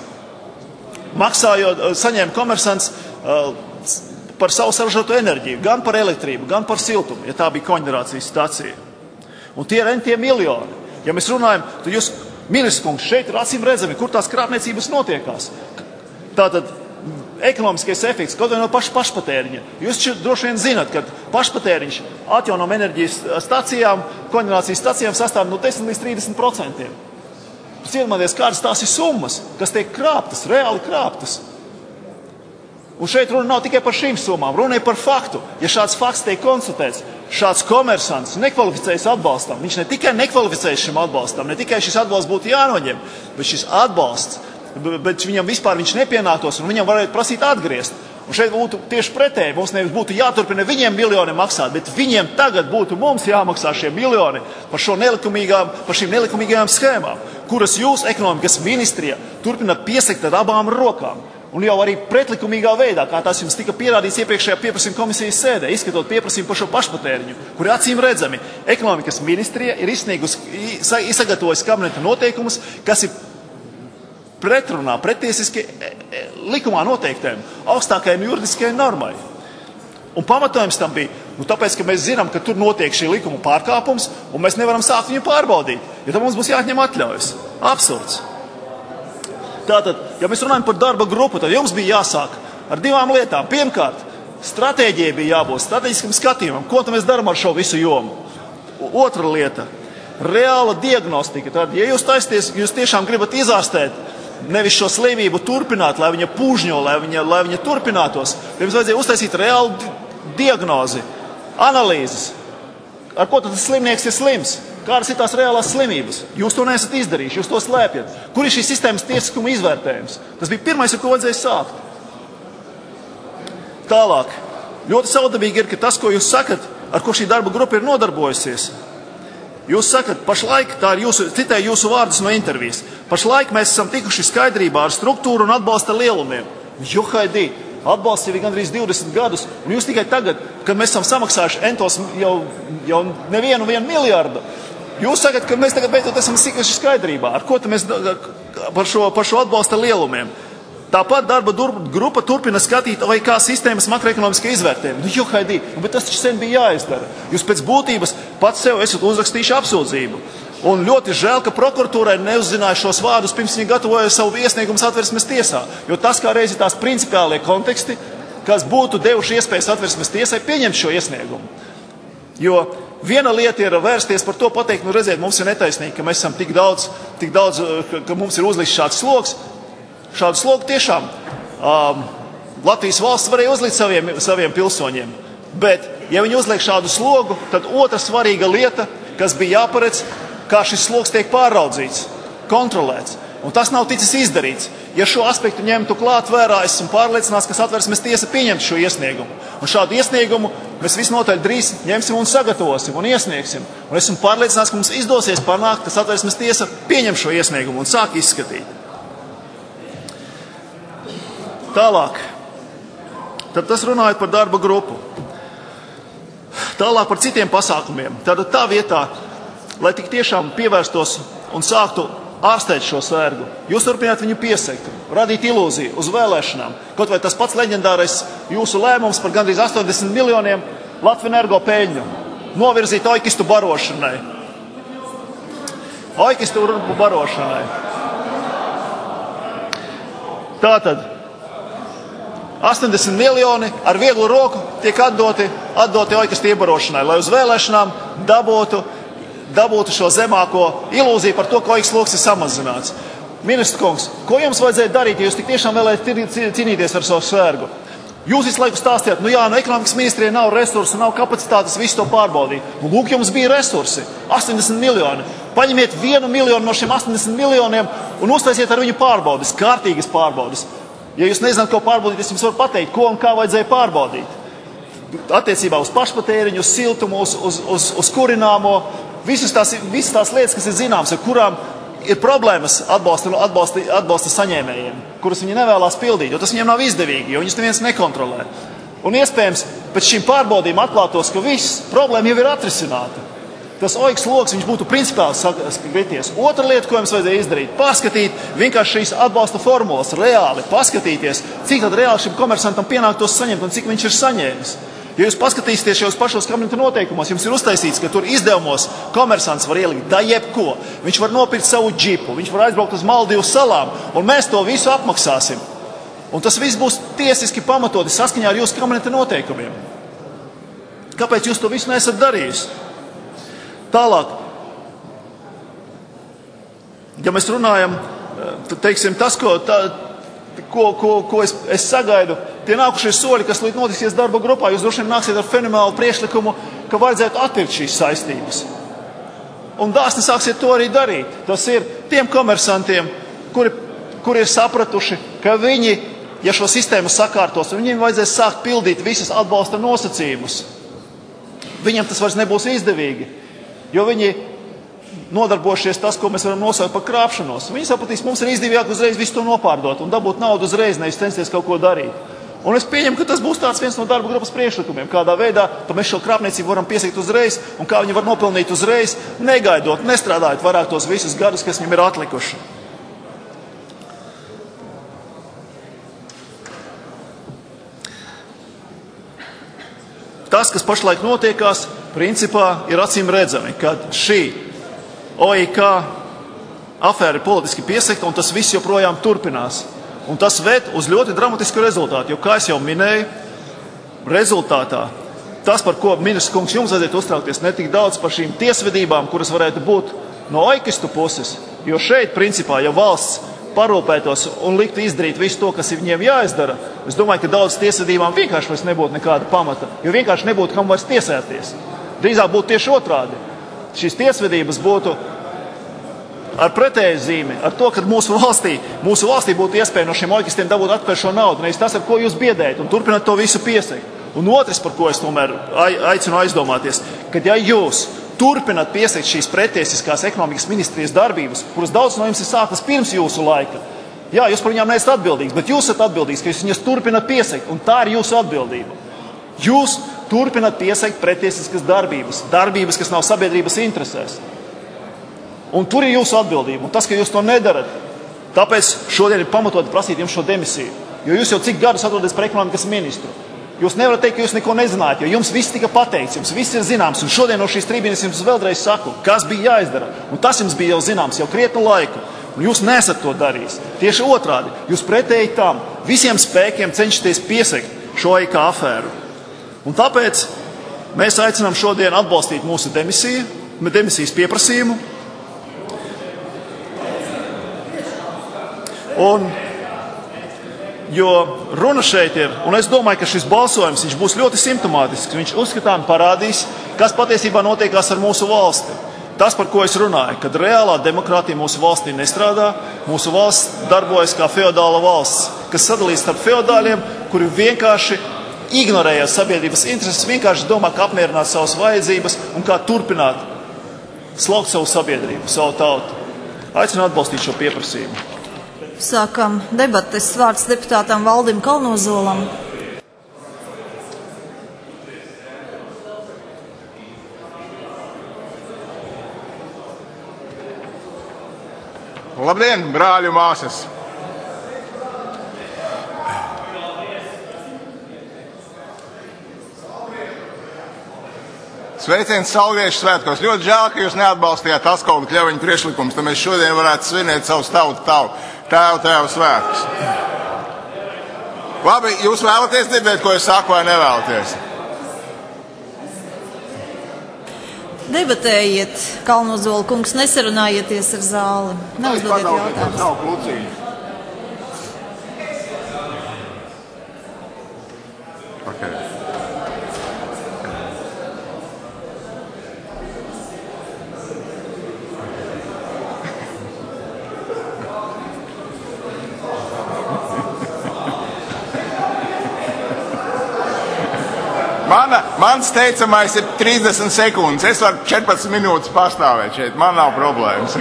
par savu saražoto enerģiju, gan par elektrību, gan par siltumu, ja tā bija koģenerācijas stacija. Un tie ir tie miljoni. Ja mēs runājam, tad jūs, ministrs kungs, šeit ir acīm redzami, kur tās krāpniecības notiekās. Tātad ekonomiskais efekts, kaut vai no pašpatēriņa. Jūs droši vien zināt, ka pašpatēriņš atjaunojamo enerģijas stacijām, koģenerācijas stacijām sastāv no 10 līdz 30%. Iedomājieties, kādas tās ir summas, kas tiek krāptas, reāli krāptas. Un šeit runa nav tikai par šīm summām, runa ir par faktu. Ja šāds fakts tiek konstatēts, šāds komersants nekvalificējas atbalstam, viņš ne tikai nekvalificējas šim atbalstam, ne tikai šis atbalsts būtu jānoņem, bet šis atbalsts, bet viņam vispār viņš nepienāktos un viņam varētu prasīt atgriezt. Un šeit būtu tieši pretēji, mums nevis būtu jāturpina viņiem miljoni maksāt, bet viņiem tagad būtu mums jāmaksā šie miljoni par šīm nelikumīgajām schēmām. kuras jūs ekonomikas ministrijā turpināt piesekt ar abām rokām. Un jau arī pretlikumīgā veidā, kā tas jums tika pierādīts iepriekšējā pieprasījuma komisijas sēdē, izskatot pieprasījumu par šo pašpatēriņu, kuri acīm redzami ekonomikas ministrija ir sagatavojusi kabineta noteikumus, kas ir pretrunā, pretiesiski likumā noteiktēm, augstākajām juridiskajām normai. Un pamatojums tam bija, tāpēc, ka mēs zinām, ka tur notiek šī likuma pārkāpums, un mēs nevaram sākt viņu pārbaudīt, jo tad mums būs jāatņem atļaujas. Absurds. Tātad, ja mēs runājam par darba grupu, tad jums bija jāsāk ar divām lietām. Pirmkārt, stratēģija bija jābūt, strateģiskam skatījumam, ko mēs darām ar šo visu jomu. Otra lieta – reāla diagnostika. Tad, ja jūs taisties, jūs tiešām gribat izārstēt, nevis šo slimību turpināt, lai viņa pūžņo, lai viņa turpinātos, tad jums vajadzēja uztaisīt reālu diagnozi, analīzes. Ar ko tad tas slimnieks ir slims? Kādas ir tās reālās slimības? Jūs to neesat izdarījuši, jūs to slēpjat. Kur ir šīs sistēmas tiesiskuma izvērtējums? Tas bija pirmais, ar ko vajadzēja sākt. Tālāk. Ļoti saudabīgi ir, ka tas, ko jūs sakat, ar ko šī darba grupa ir nodarbojusies, jūs sakat, pašlaik, tā ir citēju jūsu vārdus no intervijas, pašlaik mēs esam tikuši skaidrībā ar struktūru un atbalsta lielumiem. Johaidī, atbalsts jau ir gandrīz 20 gadus, un jūs tikai tagad, kad mēs esam samaksājuši entos jau nevienu miljardu, jūs sakat, ka mēs tagad beidzot esam tikuši skaidrībā, ar ko mēs par šo atbalsta lielumiem. Tāpat darba grupa turpina skatīt OIK sistēmas makroekonomiskā izvērtējuma. Johaidī, bet tas taču sen bija jāizdara. Jūs pēc būtības pats sev esat uzrakstījuši apsūdzību. Un ļoti žēl, ka prokuratūrai neuzzināja šos vārdus, pirms viņi gatavoja savu iesniegumu Satversmes tiesā. Jo tas kā reiz ir tās principiālie konteksti, kas būtu devuši iespēju Satversmes tiesai pieņemt šo iesniegumu. Jo viena lieta ir vērsties par to pateikt, redziet, mums ir netaisnīgi, ka mēs esam tik daudz, ka mums ir uzliks šāds sloks. Šādu slogu tiešām Latvijas valsts varēja uzlikt saviem pilsoņiem. Bet, ja viņi uzliek šādu slogu, tad otra svarīga lieta, kas bija jāparedz, kā šis sloks tiek pāraudzīts, kontrolēts. Un tas nav ticis izdarīts. Ja šo aspektu ņemtu klāt vērā, esmu pārliecināts, ka Satversmes tiesa pieņemtu šo iesniegumu. Un šādu iesniegumu mēs visnotaļ drīz ņemsim un sagatavosim un iesniegsim. Un esmu pārliecināts, ka mums izdosies panākt, ka Satversmes tiesa pieņem šo iesniegumu un sāk izskatīt. Tālāk. Tad tas runājot par darba grupu. Tālāk par citiem pasākumiem. Tātad tā vietā, lai tik tiešām pievērstos un sāktu ārstēt šo sērgu, jūs turpināt viņu piesekt, radīt ilūziju uz vēlēšanām. Kaut vai tas pats leģendārais jūsu lēmums par gandrīz 80 miljoniem Latvenergo peļņu novirzīt oikistu barošanai. Tātad 80 miljoni ar vieglu roku tiek atdoti oikistu iebarošanai, lai uz vēlēšanām dabūtu šo zemāko ilūziju par to, ka oikas sloks ir samazināts. Ministra kungs, ko jums vajadzēja darīt, ja jūs tik tiešām vēlējat cīnīties ar savu sērgu? Jūs visu laiku stāstījāt, ekonomikas ministrijai nav resursu, nav kapacitātes visu to pārbaudīt. Lūk, jums bija resursi, 80 miljoni. Paņemiet 1 miljonu no šiem 80 miljoniem un uztaisiet ar viņu pārbaudes, kārtīgas pārbaudes. Ja jūs nezināt, ko pārbaudīt, es jums varu pateikt, ko un kā vajadzēja pārbaudīt. Attiecībā uz pašpatēriņu, uz siltumu, uz kurināmo, visas tās lietas, kas ir zināmas, ar kurām ir problēmas atbalsta saņēmējiem, kuras viņi nevēlās pildīt, jo tas viņiem nav izdevīgi, jo viņus neviens nekontrolē. Un iespējams, pēc šīm pārbaudīm atklātos, ka viss problēma jau ir atrisināta. Tas oikas loks, viņš būtu principāli sakrities. Otra lieta, ko jums vajadzēja izdarīt, pārskatīt vienkārši šīs atbalsta formulas, reāli paskatīties, cik tad reāli šim komersantam pienāktos saņemt un cik viņš ir saņēmis. Ja jūs paskatīsieties šos pašos kabineta noteikumos, jums ir uztaisīts, ka tur izdevumos komersants var ielikt da jebko. Viņš var nopirkt savu džipu, viņš var aizbraukt uz Maldīvu salām, un mēs to visu apmaksāsim. Un tas viss būs tiesiski pamatoti saskaņā ar jūsu kabineta noteikumiem. Kāpēc jūs to visu neesat darījusi? Tālāk, ja mēs runājam, teiksim, tas, ko es sagaidu, tie nākušie soļi, kas līdz notiksies darba grupā, jūs droši vien nāksiet ar fenomenālu priekšlikumu, ka vajadzētu atpirkt šīs saistības. Un dāsni sāksiet to arī darīt. Tas ir tiem komersantiem, kuri ir sapratuši, ka viņi, ja šo sistēmu sakārtos, viņiem vajadzēs sākt pildīt visas atbalsta nosacījumus. Viņiem tas vairs nebūs izdevīgi. Jo viņi nodarbojušies tas, ko mēs varam nosaukt par krāpšanos. Viņi sapratīs, mums ir izdevīgāk uzreiz visu to nopārdot un dabūt naudu uzreiz, nevis censties kaut ko darīt. Un es pieņemu, ka tas būs tāds viens no darba grupas priekšlikumiem, kādā veidā, ka mēs šo krāpniecību varam piesakt uzreiz un kā viņi var nopelnīt uzreiz, negaidot, nestrādājot vairāk tos visus gadus, kas viņiem ir atlikuši. Tas, kas pašlaik notiekās, principā ir acīm redzami, kad šī OIK afēra ir politiski piesakta un tas viss joprojām turpinās. Un tas ved uz ļoti dramatisku rezultātu, jo, kā es jau minēju, rezultātā tas, par ko ministrs kungs jums vajadzētu uztraukties, ne tik daudz par šīm tiesvedībām, kuras varētu būt no oikistu puses, jo šeit, principā, ja valsts parūpētos un liktu izdarīt visu to, kas ir viņiem jāizdara, es domāju, ka daudz tiesvedībām vienkārši vairs nebūtu nekāda pamata, jo vienkārši nebūtu kam vairs tiesēties. Drīzāk būtu tieši otrādi. Šīs tiesvedības būtu ar pretēju zīmi, ar to, ka mūsu valstī būtu iespēja no šiem oikistiem dabūt atpakaļ šo naudu, nevis tas, ar ko jūs biedējat, un turpināt to visu piesakt. Un otrs, par ko es tomēr aicinu aizdomāties, kad ja jūs turpināt piesakt šīs pretiesiskās ekonomikas ministrijas darbības, kuras daudz no jums ir sāktas pirms jūsu laika, jā, jūs par viņām neesat atbildīgs, bet jūs esat atbildīgs, ka jūs viņas turpināt piesakt, un tā ir jūsu atbildība. Jūs turpināt piesakt pretiesiskas darbības, kas nav sabiedrības interesēs. Un tur ir jūsu atbildība. Un tas, ka jūs to nedarat, tāpēc šodien ir pamatot prasīt jums šo demisiju. Jo jūs jau cik gadus atrodaties par ekonomikas ministru. Jūs nevarat teikt, ka jūs neko nezināt, jo jums viss tika pateikts, jums viss ir zināms. Un šodien no šīs tribīnes jums vēlreiz saku, kas bija jāizdara. Un tas jums bija jau zināms jau krietnu laiku. Un jūs nesat to darījis. Tieši otrādi, jūs pretēji tam visiem spēkiem cenšaties piesakt šo OIK afēru. Un tāpēc mēs aicinām šodien atbalstīt mūsu demisijas pieprasījumu. Un, jo runa šeit ir, un es domāju, ka šis balsojums viņš būs ļoti simptomātisks. Viņš uzskatām parādīs, kas patiesībā notiekās ar mūsu valsti. Tas, par ko es runāju, kad reālā demokrātija mūsu valstī nestrādā, mūsu valsts darbojas kā feodāla valsts, kas sadalīs starp feodāļiem, kuri vienkārši ignorējot sabiedrības intereses, vienkārši domā, kā apmierināt savas vajadzības un kā turpināt slaukt savu sabiedrību, savu tautu. Aicinu atbalstīt šo pieprasījumu. Sākam debates. Vārds deputātam Valdim Kalnozolam. Labdien, brāļu māsas! Sveiciens Salviešu svētkos. Ļoti žēl, ka jūs neatbalstījāt Askolda Kļaviņa priekšlikumus, tad mēs šodien varētu svinēt savus tēvu svētkus. Labi, jūs vēlaties dzirdēt, ko es saku, vai nevēlaties? Debatējiet, Kalnozola kungs, nesarunājieties ar zāli. Neuzdodiet jautājumus. Nav kluciņu. Okay. Mans teicamais ir 30 sekundes. Es varu 14 minūtes pastāvēt šeit. Man nav problēmas.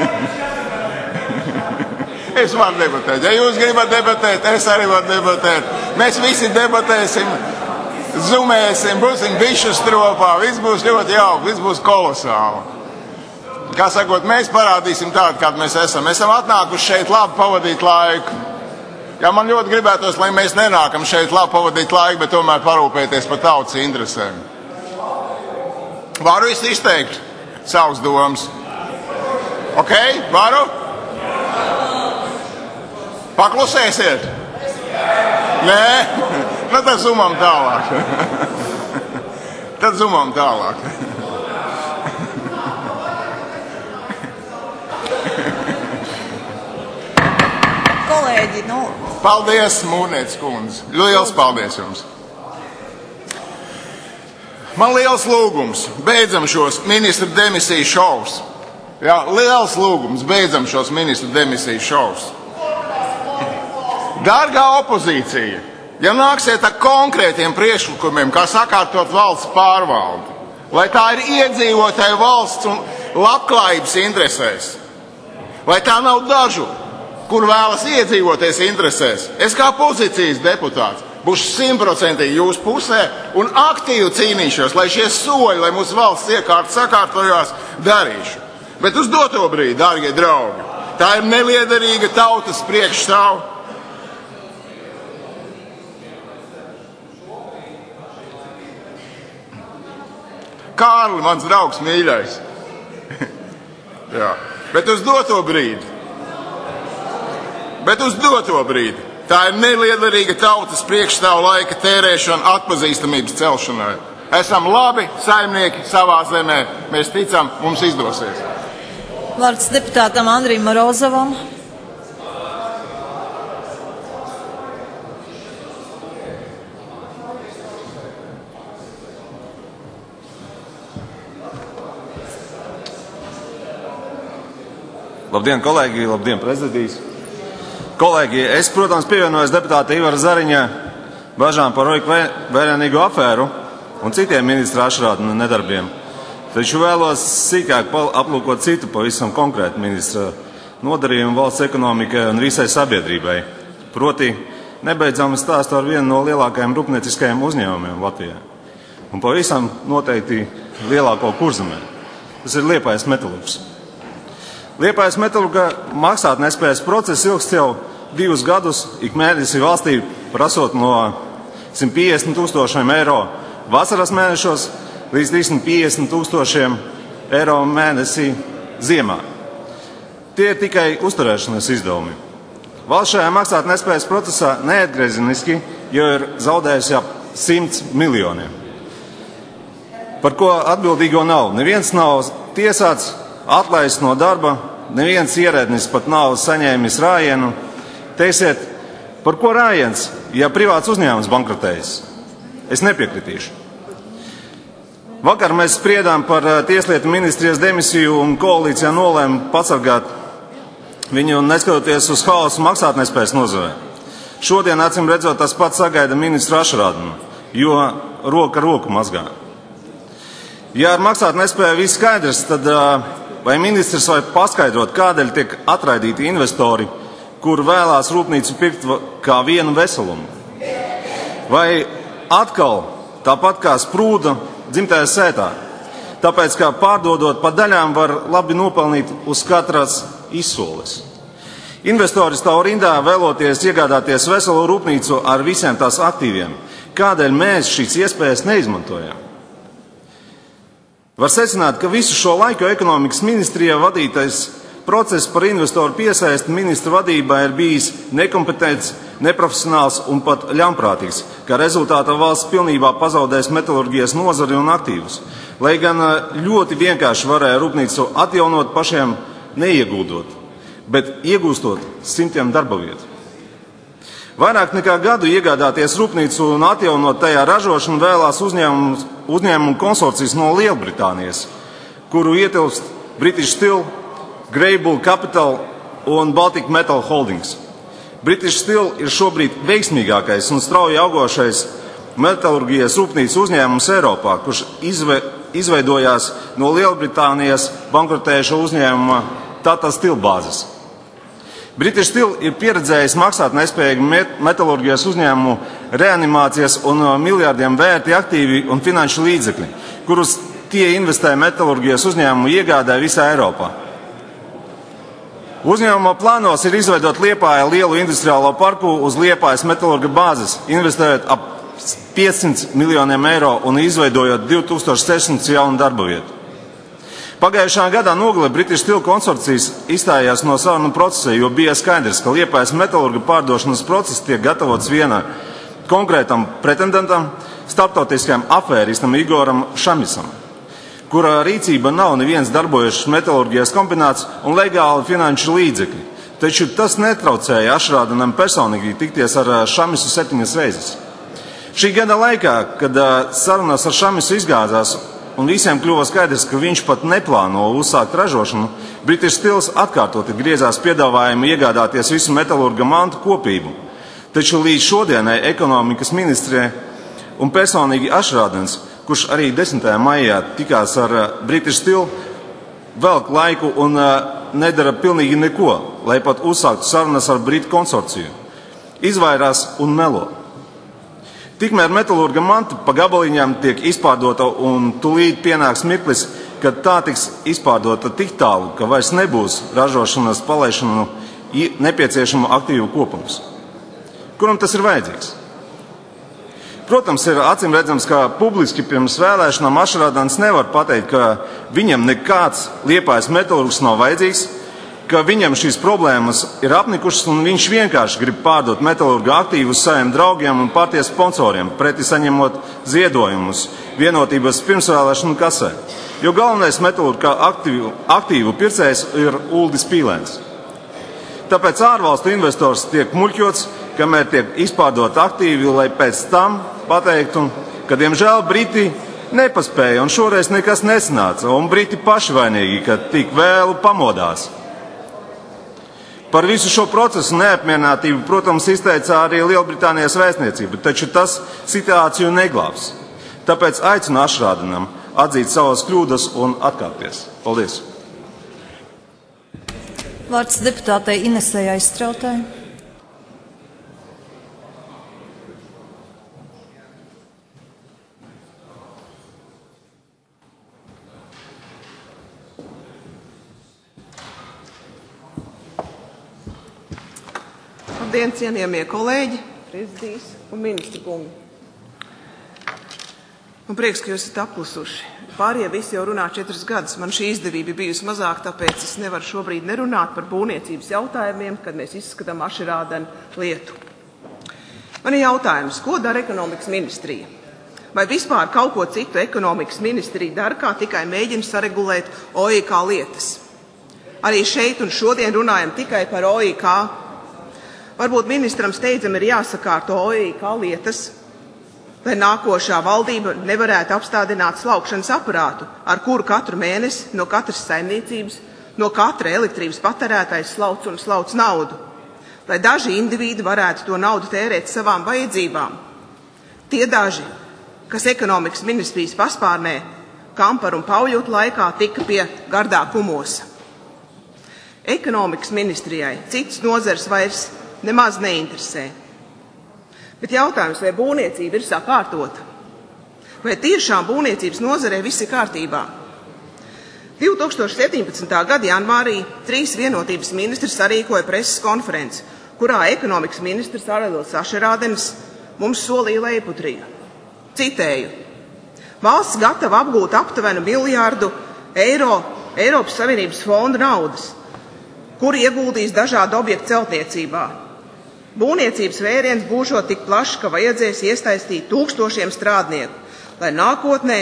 Es varu debatēt. Ja jūs gribat debatēt, es arī varu debatēt. Mēs visi debatēsim, zumēsim, būsim bišu stropā. Viss būs ļoti jauki, viss būs kolosāli. Kā sakot, mēs parādīsim tādu, kādu mēs esam. Mēs esam atnākuši šeit labi pavadīt laiku. Jā, man ļoti gribētos, lai mēs nenākam šeit labi pavadīt laiku, bet tomēr parūpēties par tautas interesēm. Varu es izteikt savus domas? Ok, varu? Paklusēsiet? Nē? Nu, tad zumam tālāk. Tad zumam tālāk. Kolēģi, Paldies, Mūrnietes kundze. Liels paldies jums. Man liels lūgums. Beidzam šos ministru demisiju šovus. Jā, liels lūgums. Beidzam šos ministru demisiju šovus. Dārgā opozīcija, ja nāksiet ar konkrētiem priekšlikumiem, kā sakārtot valsts pārvaldi, lai tā ir iedzīvotāju valsts un labklājības interesēs, vai tā nav dažu, kur vēlas iedzīvoties interesēs, es kā pozīcijas deputāts būšu 100% jūsu pusē un aktīvi cīnīšos, lai šie soļi, lai mūsu valsts sakārtojās, darīšu. Bet uz doto brīdi, dārgie draugi, tā ir neliederīga tautas priekšstāv. Kārli, mans draugs mīļais. Jā. Bet uz doto brīdi, tā ir neliederīga tautas priekšstāv laika tērēšana atpazīstamības celšanai. Esam labi saimnieki savā zemē, mēs ticam, mums izdosies. Vārds deputātam Andrijam Morozovam. Labdien, kolēģi, labdien, prezidijs. Kolēģi, es, protams, pievienojos deputāta Ivara Zariņa bažām par Roiku Vērienīgo afēru un citiem ministra Ašrāda nedarbiem. Taču vēlos sīkāk aplūkot citu pavisam konkrētu ministra nodarījumu valsts ekonomikai un visai sabiedrībai. Proti, nebeidzami stāstu ar vienu no lielākajiem rūpnieciskajiem uzņēmumiem Latvijā. Un pavisam noteikti lielāko Kurzemē. Tas ir Liepājas Metalurgs. Liepājas Metalurga maksātnespējas process ilgst jau 2 gadus, ik mēnesi valstī prasot no 150 000 eiro vasaras mēnešos līdz 350 000 eiro mēnesī ziemā. Tie ir tikai uzturēšanas izdevumi. Valsts šajā maksātnespējas procesā neatgriezeniski jau ir zaudējusi ap 100 miljoniem. Par ko atbildīgo nav. Neviens nav tiesāts, atlaists no darba, neviens ierēdnis pat nav saņēmis rājienu. Teisiet, par ko rājiens, ja privāts uzņēmums bankrotējas? Es nepiekritīšu. Vakar mēs spriedām par tieslietu ministrijas demisiju un koalīcijā nolēma pasargāt viņu neskatoties uz haosu maksātnespējas nozarē. Šodien, acīm redzot, tas pats sagaida ministru Ašrādu, jo roka roku mazgā. Ja ar maksātnespēju viss skaidrs, tad vai ministrs vai paskaidrot, kādēļ tiek atraidīti investori, kur vēlās rūpnīcu pirkt kā vienu veselumu? Vai atkal tāpat kā sprūda dzimtajā sētā? Tāpēc, kā pārdodot pa daļām, var labi nopelnīt uz katras izsoles. Investori stāv rindā vēloties iegādāties veselu rūpnīcu ar visiem tās aktīviem. Kādēļ mēs šīs iespējas neizmantojam? Var secināt, ka visu šo laiku ekonomikas ministrijā vadītais process par investoru piesaisti ministra vadībā ir bijis nekompetents, neprofesionāls un pat ļaunprātīgs, kā rezultātā valsts pilnībā pazaudēs metalurģijas nozari un aktīvus. Lai gan ļoti vienkārši varēja rūpnīcu atjaunot pašiem neieguldot, bet iegūstot simtiem darba vietu. Vairāk nekā gadu iegādāties rūpnīcu un atjaunot tajā ražošanu vēlās uzņēmumu konsorcijas no Lielbritānijas, kuru ietilpst British Steel, Greybull Capital un Baltic Metal Holdings. British Steel ir šobrīd veiksmīgākais un strauji augošais metalurģijas rūpnīcu uzņēmums Eiropā, kurš izveidojās no Lielbritānijas bankrotējuša uzņēmuma Tata Steel bāzes. British Steel ir pieredzējis maksātnespējīgu metalurģijas uzņēmumu reanimācijas un miljardiem vērti aktīvi un finanšu līdzekļi, kurus tie investē metalurģijas uzņēmumu iegādē visā Eiropā. Uzņēmuma plānos ir izveidot Liepājā lielu industriālo parku uz Liepājas metalurga bāzes, investējot ap 500 miljoniem eiro un izveidojot 2600 jaunu darba vietu. Pagājušā gadā nogalē British Steel konsorcijas izstājās no sarunu procesa, jo bija skaidrs, ka Liepājas metalurga pārdošanas process tiek gatavots vienā konkrētam pretendentam, starptautiskajam afēristam Igoram Šamisam, kura rīcība nav neviens darbojošs metalurģijas kombināts un legāli finanšu līdzekļi. Taču tas netraucēja Ašrādanam personīgi tikties ar Šamisu 7 reizes. Šī gada laikā, kad sarunas ar Šamisu izgāzās un visiem kļuva skaidrs, ka viņš pat neplāno uzsākt ražošanu, British Steel atkārtoti griezās piedāvājumu iegādāties visu metalurga mantu kopību. Taču līdz šodienai ekonomikas ministrijai un personīgi Ašrādens, kurš arī 10. maijā tikās ar British Steel, velk laiku un nedara pilnīgi neko, lai pat uzsāktu sarunas ar Britu konsorciju. Izvairās un melo. Tikmēr metalurga manta pa gabaliņām tiek izpārdota un tūlīt pienāks mirklis, kad tā tiks izpārdota tik tālu, ka vairs nebūs ražošanas palaišanu nepieciešama aktīvu kopums. Kuram tas ir vajadzīgs? Protams, ir acīm redzams, ka publiski pirms vēlēšanām Ašrādans nevar pateikt, ka viņam nekāds Liepājas metalurgs nav vajadzīgs, ka viņam šīs problēmas ir apnikušas un viņš vienkārši grib pārdot metalurga aktīvus saviem draugiem un partijas sponsoriem, pretī saņemot ziedojumus vienotības pirmsvēlēšanu kasē. Jo galvenais metalurga aktīvu pircējs ir Uldis Pīlēns. Tāpēc ārvalstu investors tiek muļķots, kamēr tiek izpārdot aktīvi, lai pēc tam pateiktu, ka diemžēl Briti nepaspēja un šoreiz nekas nesanāca, un Briti paši vainīgi, ka tik vēlu pamodās. Par visu šo procesu neapmierinātību, protams, izteica arī Lielbritānijas vēstniecība, taču tas situāciju neglābs. Tāpēc aicinu Ašrādanam atzīt savas kļūdas un atkāpties. Paldies! Vārds deputātei Inesei Aizstrautai. Labdien, cienījamie kolēģi, prezidijas un ministru kungi. Man prieks, ka jūs esat apklusuši. Pārējie visi jau runā 4 gadus. Man šī izdevība bijusi mazāk, tāpēc es nevaru šobrīd nerunāt par būvniecības jautājumiem, kad mēs izskatām Ašrādana lietu. Man ir jautājums, ko dara ekonomikas ministrija? Vai vispār kaut ko citu ekonomikas ministrija dara, kā tikai mēģina saregulēt OIK lietas? Arī šeit un šodien runājam tikai par OIK. Varbūt ministram steidzam ir jāsakārto OIK lietas, lai nākošā valdība nevarētu apstādināt slaukšanas aparātu, ar kuru katru mēnesi no katras saimniecības, no katra elektrības patērētājs slauc naudu, lai daži individi varētu to naudu tērēt savām vajadzībām. Tie daži, kas ekonomikas ministrijas paspārnē Kamparu un Pauļotu laikā tika pie gardā kumosa. Ekonomikas ministrijai citas nozares vairs nemaz neinteresē. Bet jautājums, vai būvniecība ir sakārtota? Vai tiešām būvniecības nozarē viss ir kārtībā? 2017. gada janvārī 3 vienotības ministri sarīkoja preses konferenci, kurā ekonomikas ministrs Arvils Ašrādens mums solīja leiputriju. Citēju: valsts gatava apgūt aptuveni 1 miljārdu eiro Eiropas Savienības fonda naudas, kuri ieguldīs dažādu objektu celtniecībā. Būvniecības vēriens būšot tik plašs, ka vajadzēs iesaistīt tūkstošiem strādnieku, lai nākotnē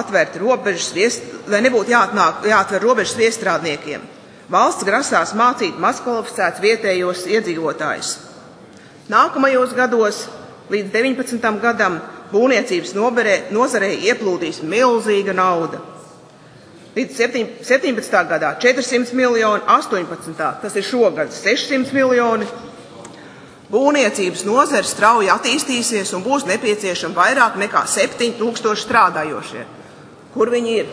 nebūtu jāatver robežas viestrādniekiem. Valsts grasās mācīt mazkvalificētus vietējos iedzīvotājus. Nākamajos gados, līdz 19. gadam, būvniecības nozarei ieplūdīs milzīga nauda. Līdz 17. gadā 400 miljoni, 18. tas ir šogad 600 miljoni. Būvniecības nozare strauji attīstīsies un būs nepieciešami vairāk nekā 7000 strādājošie. Kur viņi ir?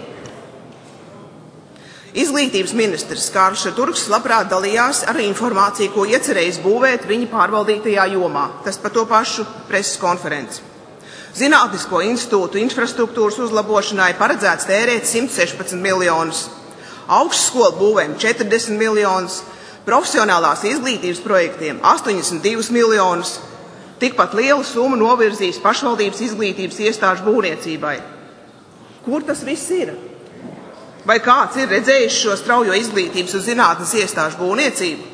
Izglītības ministrs Kārlis Turks labprāt dalījās ar informāciju, ko iecerējis būvēt viņa pārvaldītajā jomā. Tas par to pašu preses konferenci. Zinātnisko institūtu infrastruktūras uzlabošanai paredzēts tērēt 116 miljonus, augstskolu būvēm 40 miljonus, profesionālās izglītības projektiem 82 miljonus, tikpat lielu summu novirzīs pašvaldības izglītības iestāžu būvniecībai. Kur tas viss ir? Vai kāds ir redzējis šo straujo izglītības un zinātnes iestāžu būvniecību?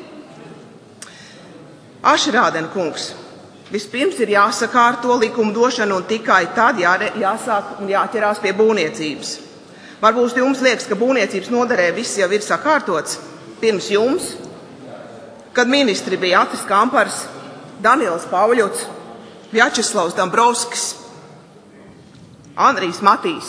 Ašrādena kungs, vispirms ir jāsakārto likumdošana un tikai tad jāsāk un jāķerās pie būvniecības. Varbūt jums liekas, ka būvniecības nodarē viss jau ir sakārtots. Pirms jums, kad ministri bija Atis Kampars, Daniels Pauļots, Vjačeslavs Dombrovskis, Andrijs Matīs,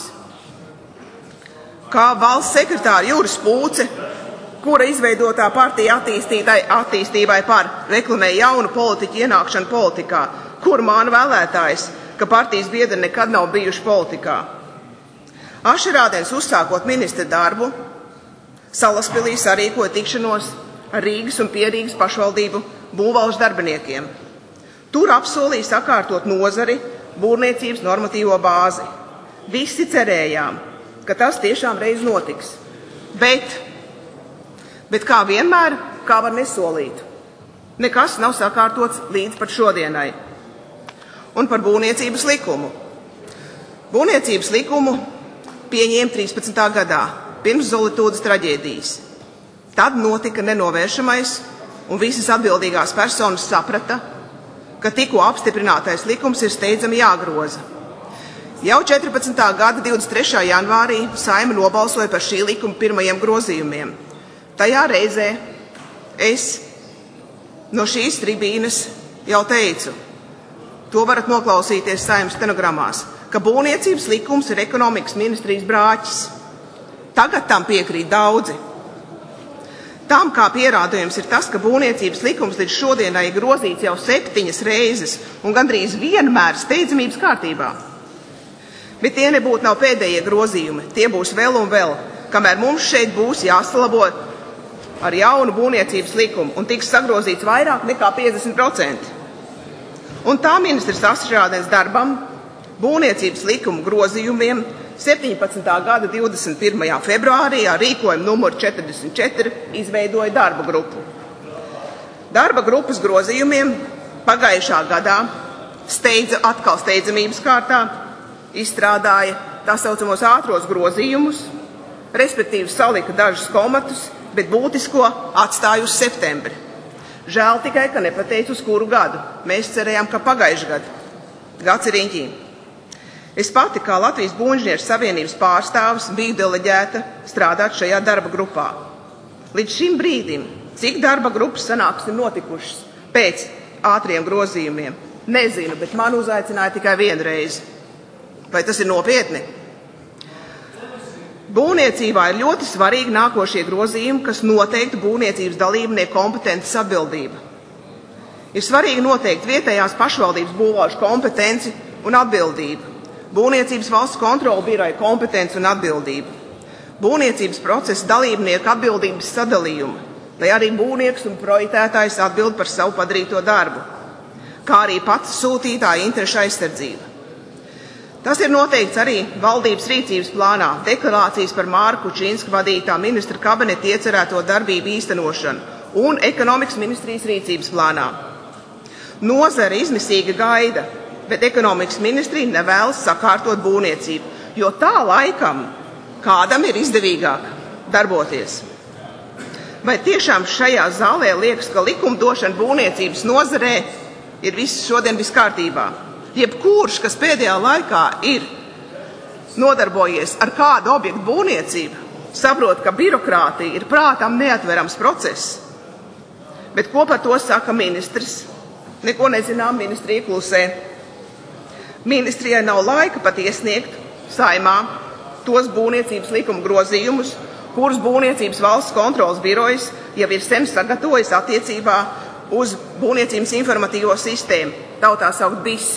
kā valsts sekretāra Juris Pūce, kura izveidotā partija attīstībai par reklamē jaunu politiķu ienākšanu politikā, kur māna vēlētājs, ka partijas biedri nekad nav bijuši politikā. Ašrādens uzsākot ministra darbu, Salaspilī sarīkoja tikšanos ar Rīgas un Pierīgas pašvaldību būvvalžu darbiniekiem. Tur apsolīja sakārtot nozari būvniecības normatīvo bāzi. Visi cerējām, ka tas tiešām reiz notiks. Bet kā vienmēr, kā var nesolīt. Nekas nav sakārtots līdz pat šodienai. Un par būvniecības likumu. Būvniecības likumu pieņēma 13. gadā, pirms Zolitūdas traģēdijas. Tad notika nenovēršamais, un visas atbildīgās personas saprata, ka tikko apstiprinātais likums ir steidzami jāgroza. Jau 14. gada 23. janvārī Saeima nobalsoja par šī likuma pirmajiem grozījumiem. Tajā reizē es no šīs tribīnes jau teicu, to varat noklausīties Saeimas stenogramās, ka būvniecības likums ir ekonomikas ministrijas brāķis. Tagad tam piekrīt daudzi. Tam kā pierādījums ir tas, ka būvniecības likums līdz šodienai ir grozīts jau 7 reizes un gandrīz vienmēr steidzamības kārtībā. Bet tie nebūtu nav pēdējie grozījumi, tie būs vēl un vēl, kamēr mums šeit būs jāsalabo ar jaunu būvniecības likumu un tiks sagrozīts vairāk nekā 50%. Un tā ministrs Ašrādens darbam būvniecības likuma grozījumiem 17. gada 21. februārī ar rīkojumu numuru 44 izveidoja darba grupu. Darba grupas grozījumiem pagājušā gadā atkal steidzamības kārtā izstrādāja tā saucamos ātros grozījumus, respektīvi salika dažus komatus, bet būtisko atstāja uz septembri. Žēl tikai, ka nepateica uz kuru gadu. Mēs cerējām, ka pagājuši gadu. Gads ir riņķī. Es pati, kā Latvijas Būvniecības savienības pārstāvis, biju deleģēta strādāt šajā darba grupā. Līdz šim brīdim, cik darba grupas sanāksmes ir notikušas pēc ātriem grozījumiem, nezinu, bet man uzaicināja tikai vienu reizi. Vai tas ir nopietni? Būvniecībā ir ļoti svarīgi nākošie grozījumi, kas noteiktu būvniecības dalībnieku kompetences atbildību. Ir svarīgi noteikt vietējās pašvaldības būvvalžu kompetenci un atbildību. Būvniecības valsts kontrolu biroja kompetenci un atbildību, būvniecības procesa dalībnieku atbildības sadalījumu, lai arī būvnieks un projektētājs atbild par savu padarīto darbu, kā arī pats sūtītāja interešu aizsardzība. Tas ir noteikts arī valdības rīcības plānā, deklarācijas par Mārku Kučīnsku vadītā ministra kabineta iecerēto darbību īstenošanu un ekonomikas ministrijas rīcības plānā. Nozare izmisīgi gaida, bet ekonomikas ministrija nevēlas sakārtot būvniecību, jo tā laikam kādam ir izdevīgāk darboties. Vai tiešām šajā zālē liekas, ka likumdošana būvniecības nozarē ir šodien viss kārtībā? Jebkurš, kas pēdējā laikā ir nodarbojies ar kādu objektu būvniecību, saprot, ka birokrātija ir prātam neatverams process. Bet ko par to saka ministrs? Neko nezinām, ministrija klusē. Ministrijai nav laika pat iesniegt Saeimā tos būvniecības likuma grozījumus, kurus būvniecības valsts kontrolas birojas jau ir sen sagatavojis attiecībā uz būvniecības informatīvo sistēmu, tautā saukt BIS.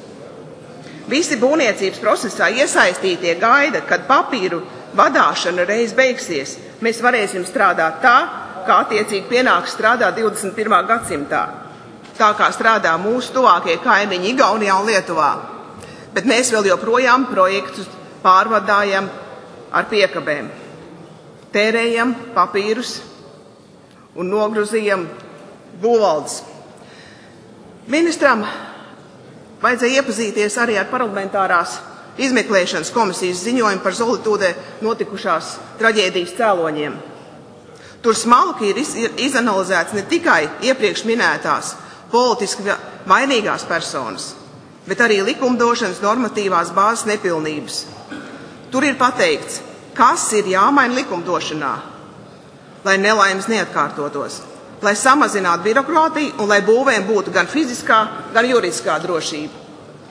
Visi būvniecības procesā iesaistītie gaida, kad papīru vadāšana reiz beigsies, mēs varēsim strādāt tā, kā attiecīgi pienāks strādāt 21. gadsimtā. Tā kā strādā mūsu tuvākie kaimiņi Igaunijā un Lietuvā. Bet mēs vēl joprojām projektus pārvadājam ar piekabēm. Tērējam papīrus un nogruzījam būvvaldes. Ministram vajadzēja iepazīties arī ar parlamentārās izmeklēšanas komisijas ziņojumu par Zolitūdē notikušās traģēdijas cēloņiem. Tur smalki ir izanalizēts ne tikai iepriekš minētās politiski vainīgās personas, bet arī likumdošanas normatīvās bāzes nepilnības. Tur ir pateikts, kas ir jāmaina likumdošanā, lai nelaimes neatkārtotos, lai samazinātu birokrātiju un lai būvēm būtu gan fiziskā, gan juridiskā drošība.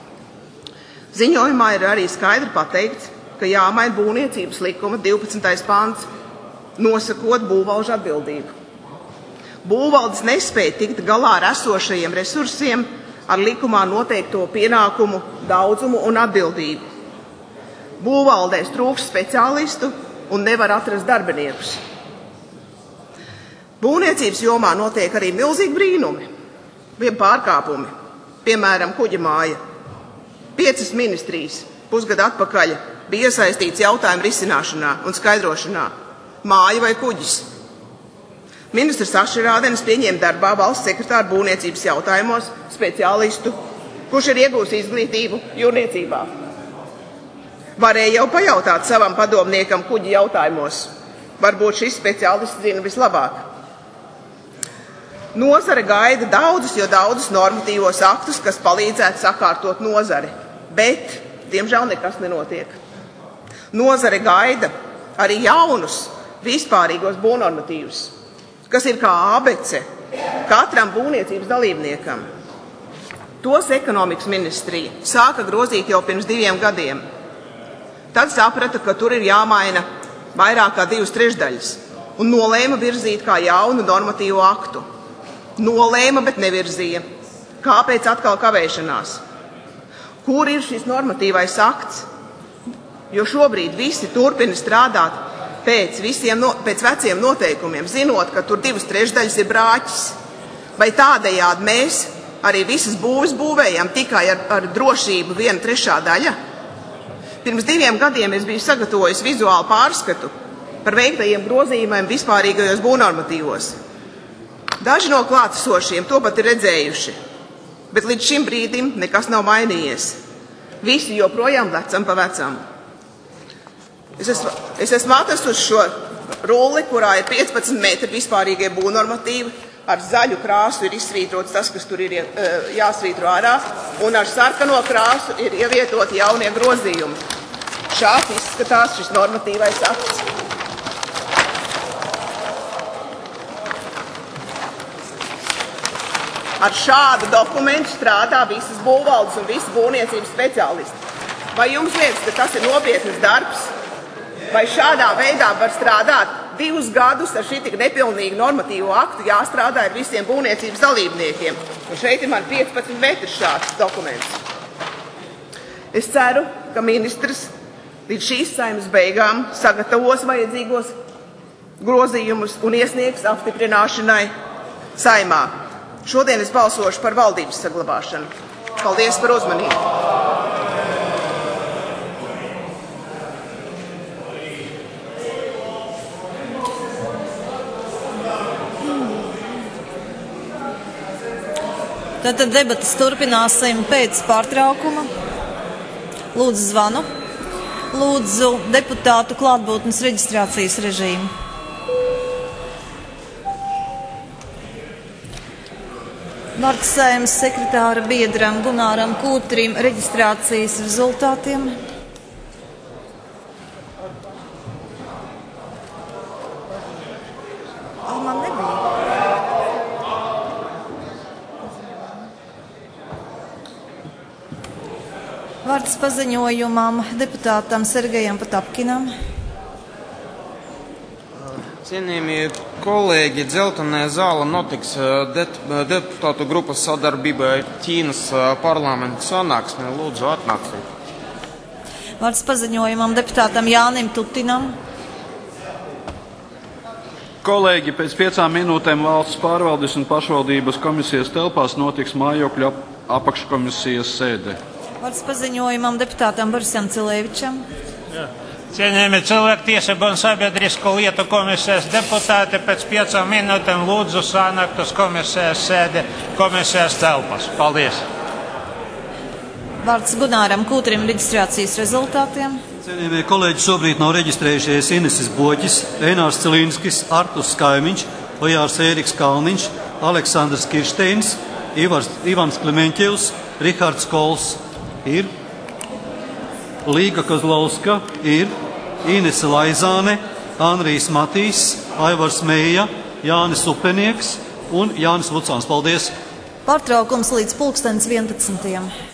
Ziņojumā ir arī skaidri pateikts, ka jāmaina būvniecības likuma 12. pants, nosakot būvvalžu atbildību. Būvvaldes nespēja tikt galā ar esošajiem resursiem, ar likumā noteikto pienākumu daudzumu un atbildību. Būvvaldēs trūkst speciālistu un nevar atrast darbiniekus. Būvniecības jomā notiek arī milzīgi brīnumi, pārkāpumi, piemēram, kuģa māja. 5 ministrijas pusgadu atpakaļ bija iesaistīts jautājumu risināšanā un skaidrošanā. Māja vai kuģis? Ministrs Ašerādenis pieņēma darbā valsts sekretāru būvniecības jautājumos speciālistu, kurš ir iegūst izglītību jūrniecībā. Varēja jau pajautāt savam padomniekam kuģi jautājumos. Varbūt šis speciālists zina vislabāk. Nozare gaida daudzus normatīvos aktus, kas palīdzētu sakārtot nozari, bet, diemžēl, nekas nenotiek. Nozare gaida arī jaunus vispārīgos būvnormatīvus, kas ir kā abece katram būvniecības dalībniekam. Tos ekonomikas ministrija sāka grozīt jau pirms 2 gadiem. Tad saprata, ka tur ir jāmaina vairāk kā 2/3 un nolēma virzīt kā jaunu normatīvo aktu. Nolēma, bet nevirzīja. Kāpēc atkal kavēšanās? Kur ir šis normatīvais akts? Jo šobrīd visi turpina strādāt pēc veciem noteikumiem, zinot, ka tur 2/3 ir brāķis. Vai tādējādi mēs arī visas būves būvējam tikai ar drošību 1/3 daļa? Pirms 2 gadiem es biju sagatavojis vizuālu pārskatu par veiktajiem grozījumiem vispārīgajos būvnormatīvos. Daži no klātesošiem to pat ir redzējuši, bet līdz šim brīdim nekas nav mainījies. Visi joprojām lecam pa vecam. Es esmu atrastusi šo rulli, kurā ir 15 metri vispārīgie būvnormatīvi, ar zaļu krāsu ir izsvītrots tas, kas tur ir jāsvītro ārā, un ar sarkano krāsu ir ievietoti jaunie grozījumi. Šāds izskatās šis normatīvais akts. Ar šādu dokumentu strādā visas būvvaldes un visi būvniecības speciālisti. Vai jums liekas, ka tas ir nopietnas darbs? Vai šādā veidā var strādāt 2 gadus ar šī tik nepilnīgu normatīvo aktu jāstrādā ar visiem būvniecības dalībniekiem? Un šeit ir man 15 metri šāds dokuments. Es ceru, ka ministrs līdz šīs saeimas beigām sagatavos vajadzīgos grozījumus un iesniegs apstiprināšanai saimā. Šodien es balsošu par valdības saglabāšanu. Paldies par uzmanību. Tātad debatas turpināsim pēc pārtraukuma. Lūdzu zvanu. Lūdzu deputātu klātbūtnes reģistrācijas režīmu. Vārds Saeimas sekretāra biedram Gunāram Kūtrim reģistrācijas rezultātiem. Man nebija. Vārds paziņojumam deputātam Sergejam Patapkinam. Cienījamie kolēģi, Dzeltenē zāle notiks deputātu grupas sadarbībā ar Ķīnas parlamentu sanāksmi. Lūdzu, atnāksiet. Vārds paziņojumam deputātam Jānim Tutinam. Kolēģi, pēc 5 minūtēm valsts pārvaldes un pašvaldības komisijas telpās notiks mājokļu apakškomisijas sēde. Vārds paziņojumam deputātam Borisam Cilēvičam. Cienījami cilvēktiesību un sabiedrisko lietu komisijas deputāti, pēc 5 minūtēm lūdzu sanākt uz komisijas sēdi komisijas telpas. Paldies! Vārds Gunāram Kūtrim reģistrācijas rezultātiem. Cienījamie kolēģi, šobrīd nav reģistrējušies Inesis Boģis, Einārs Cilīnskis, Artus Kaimiņš, Ojārs Ēriks Kalniņš, Aleksandrs Kirsteins, Ivans Klemeņķevs, Rihards Kols ir, Līga Kozlovska ir, Inese Laizāne, Anrijs Matīs, Aivars Meija, Jānis Upenieks un Jānis Vucāns. Paldies! Pārtraukums līdz 11.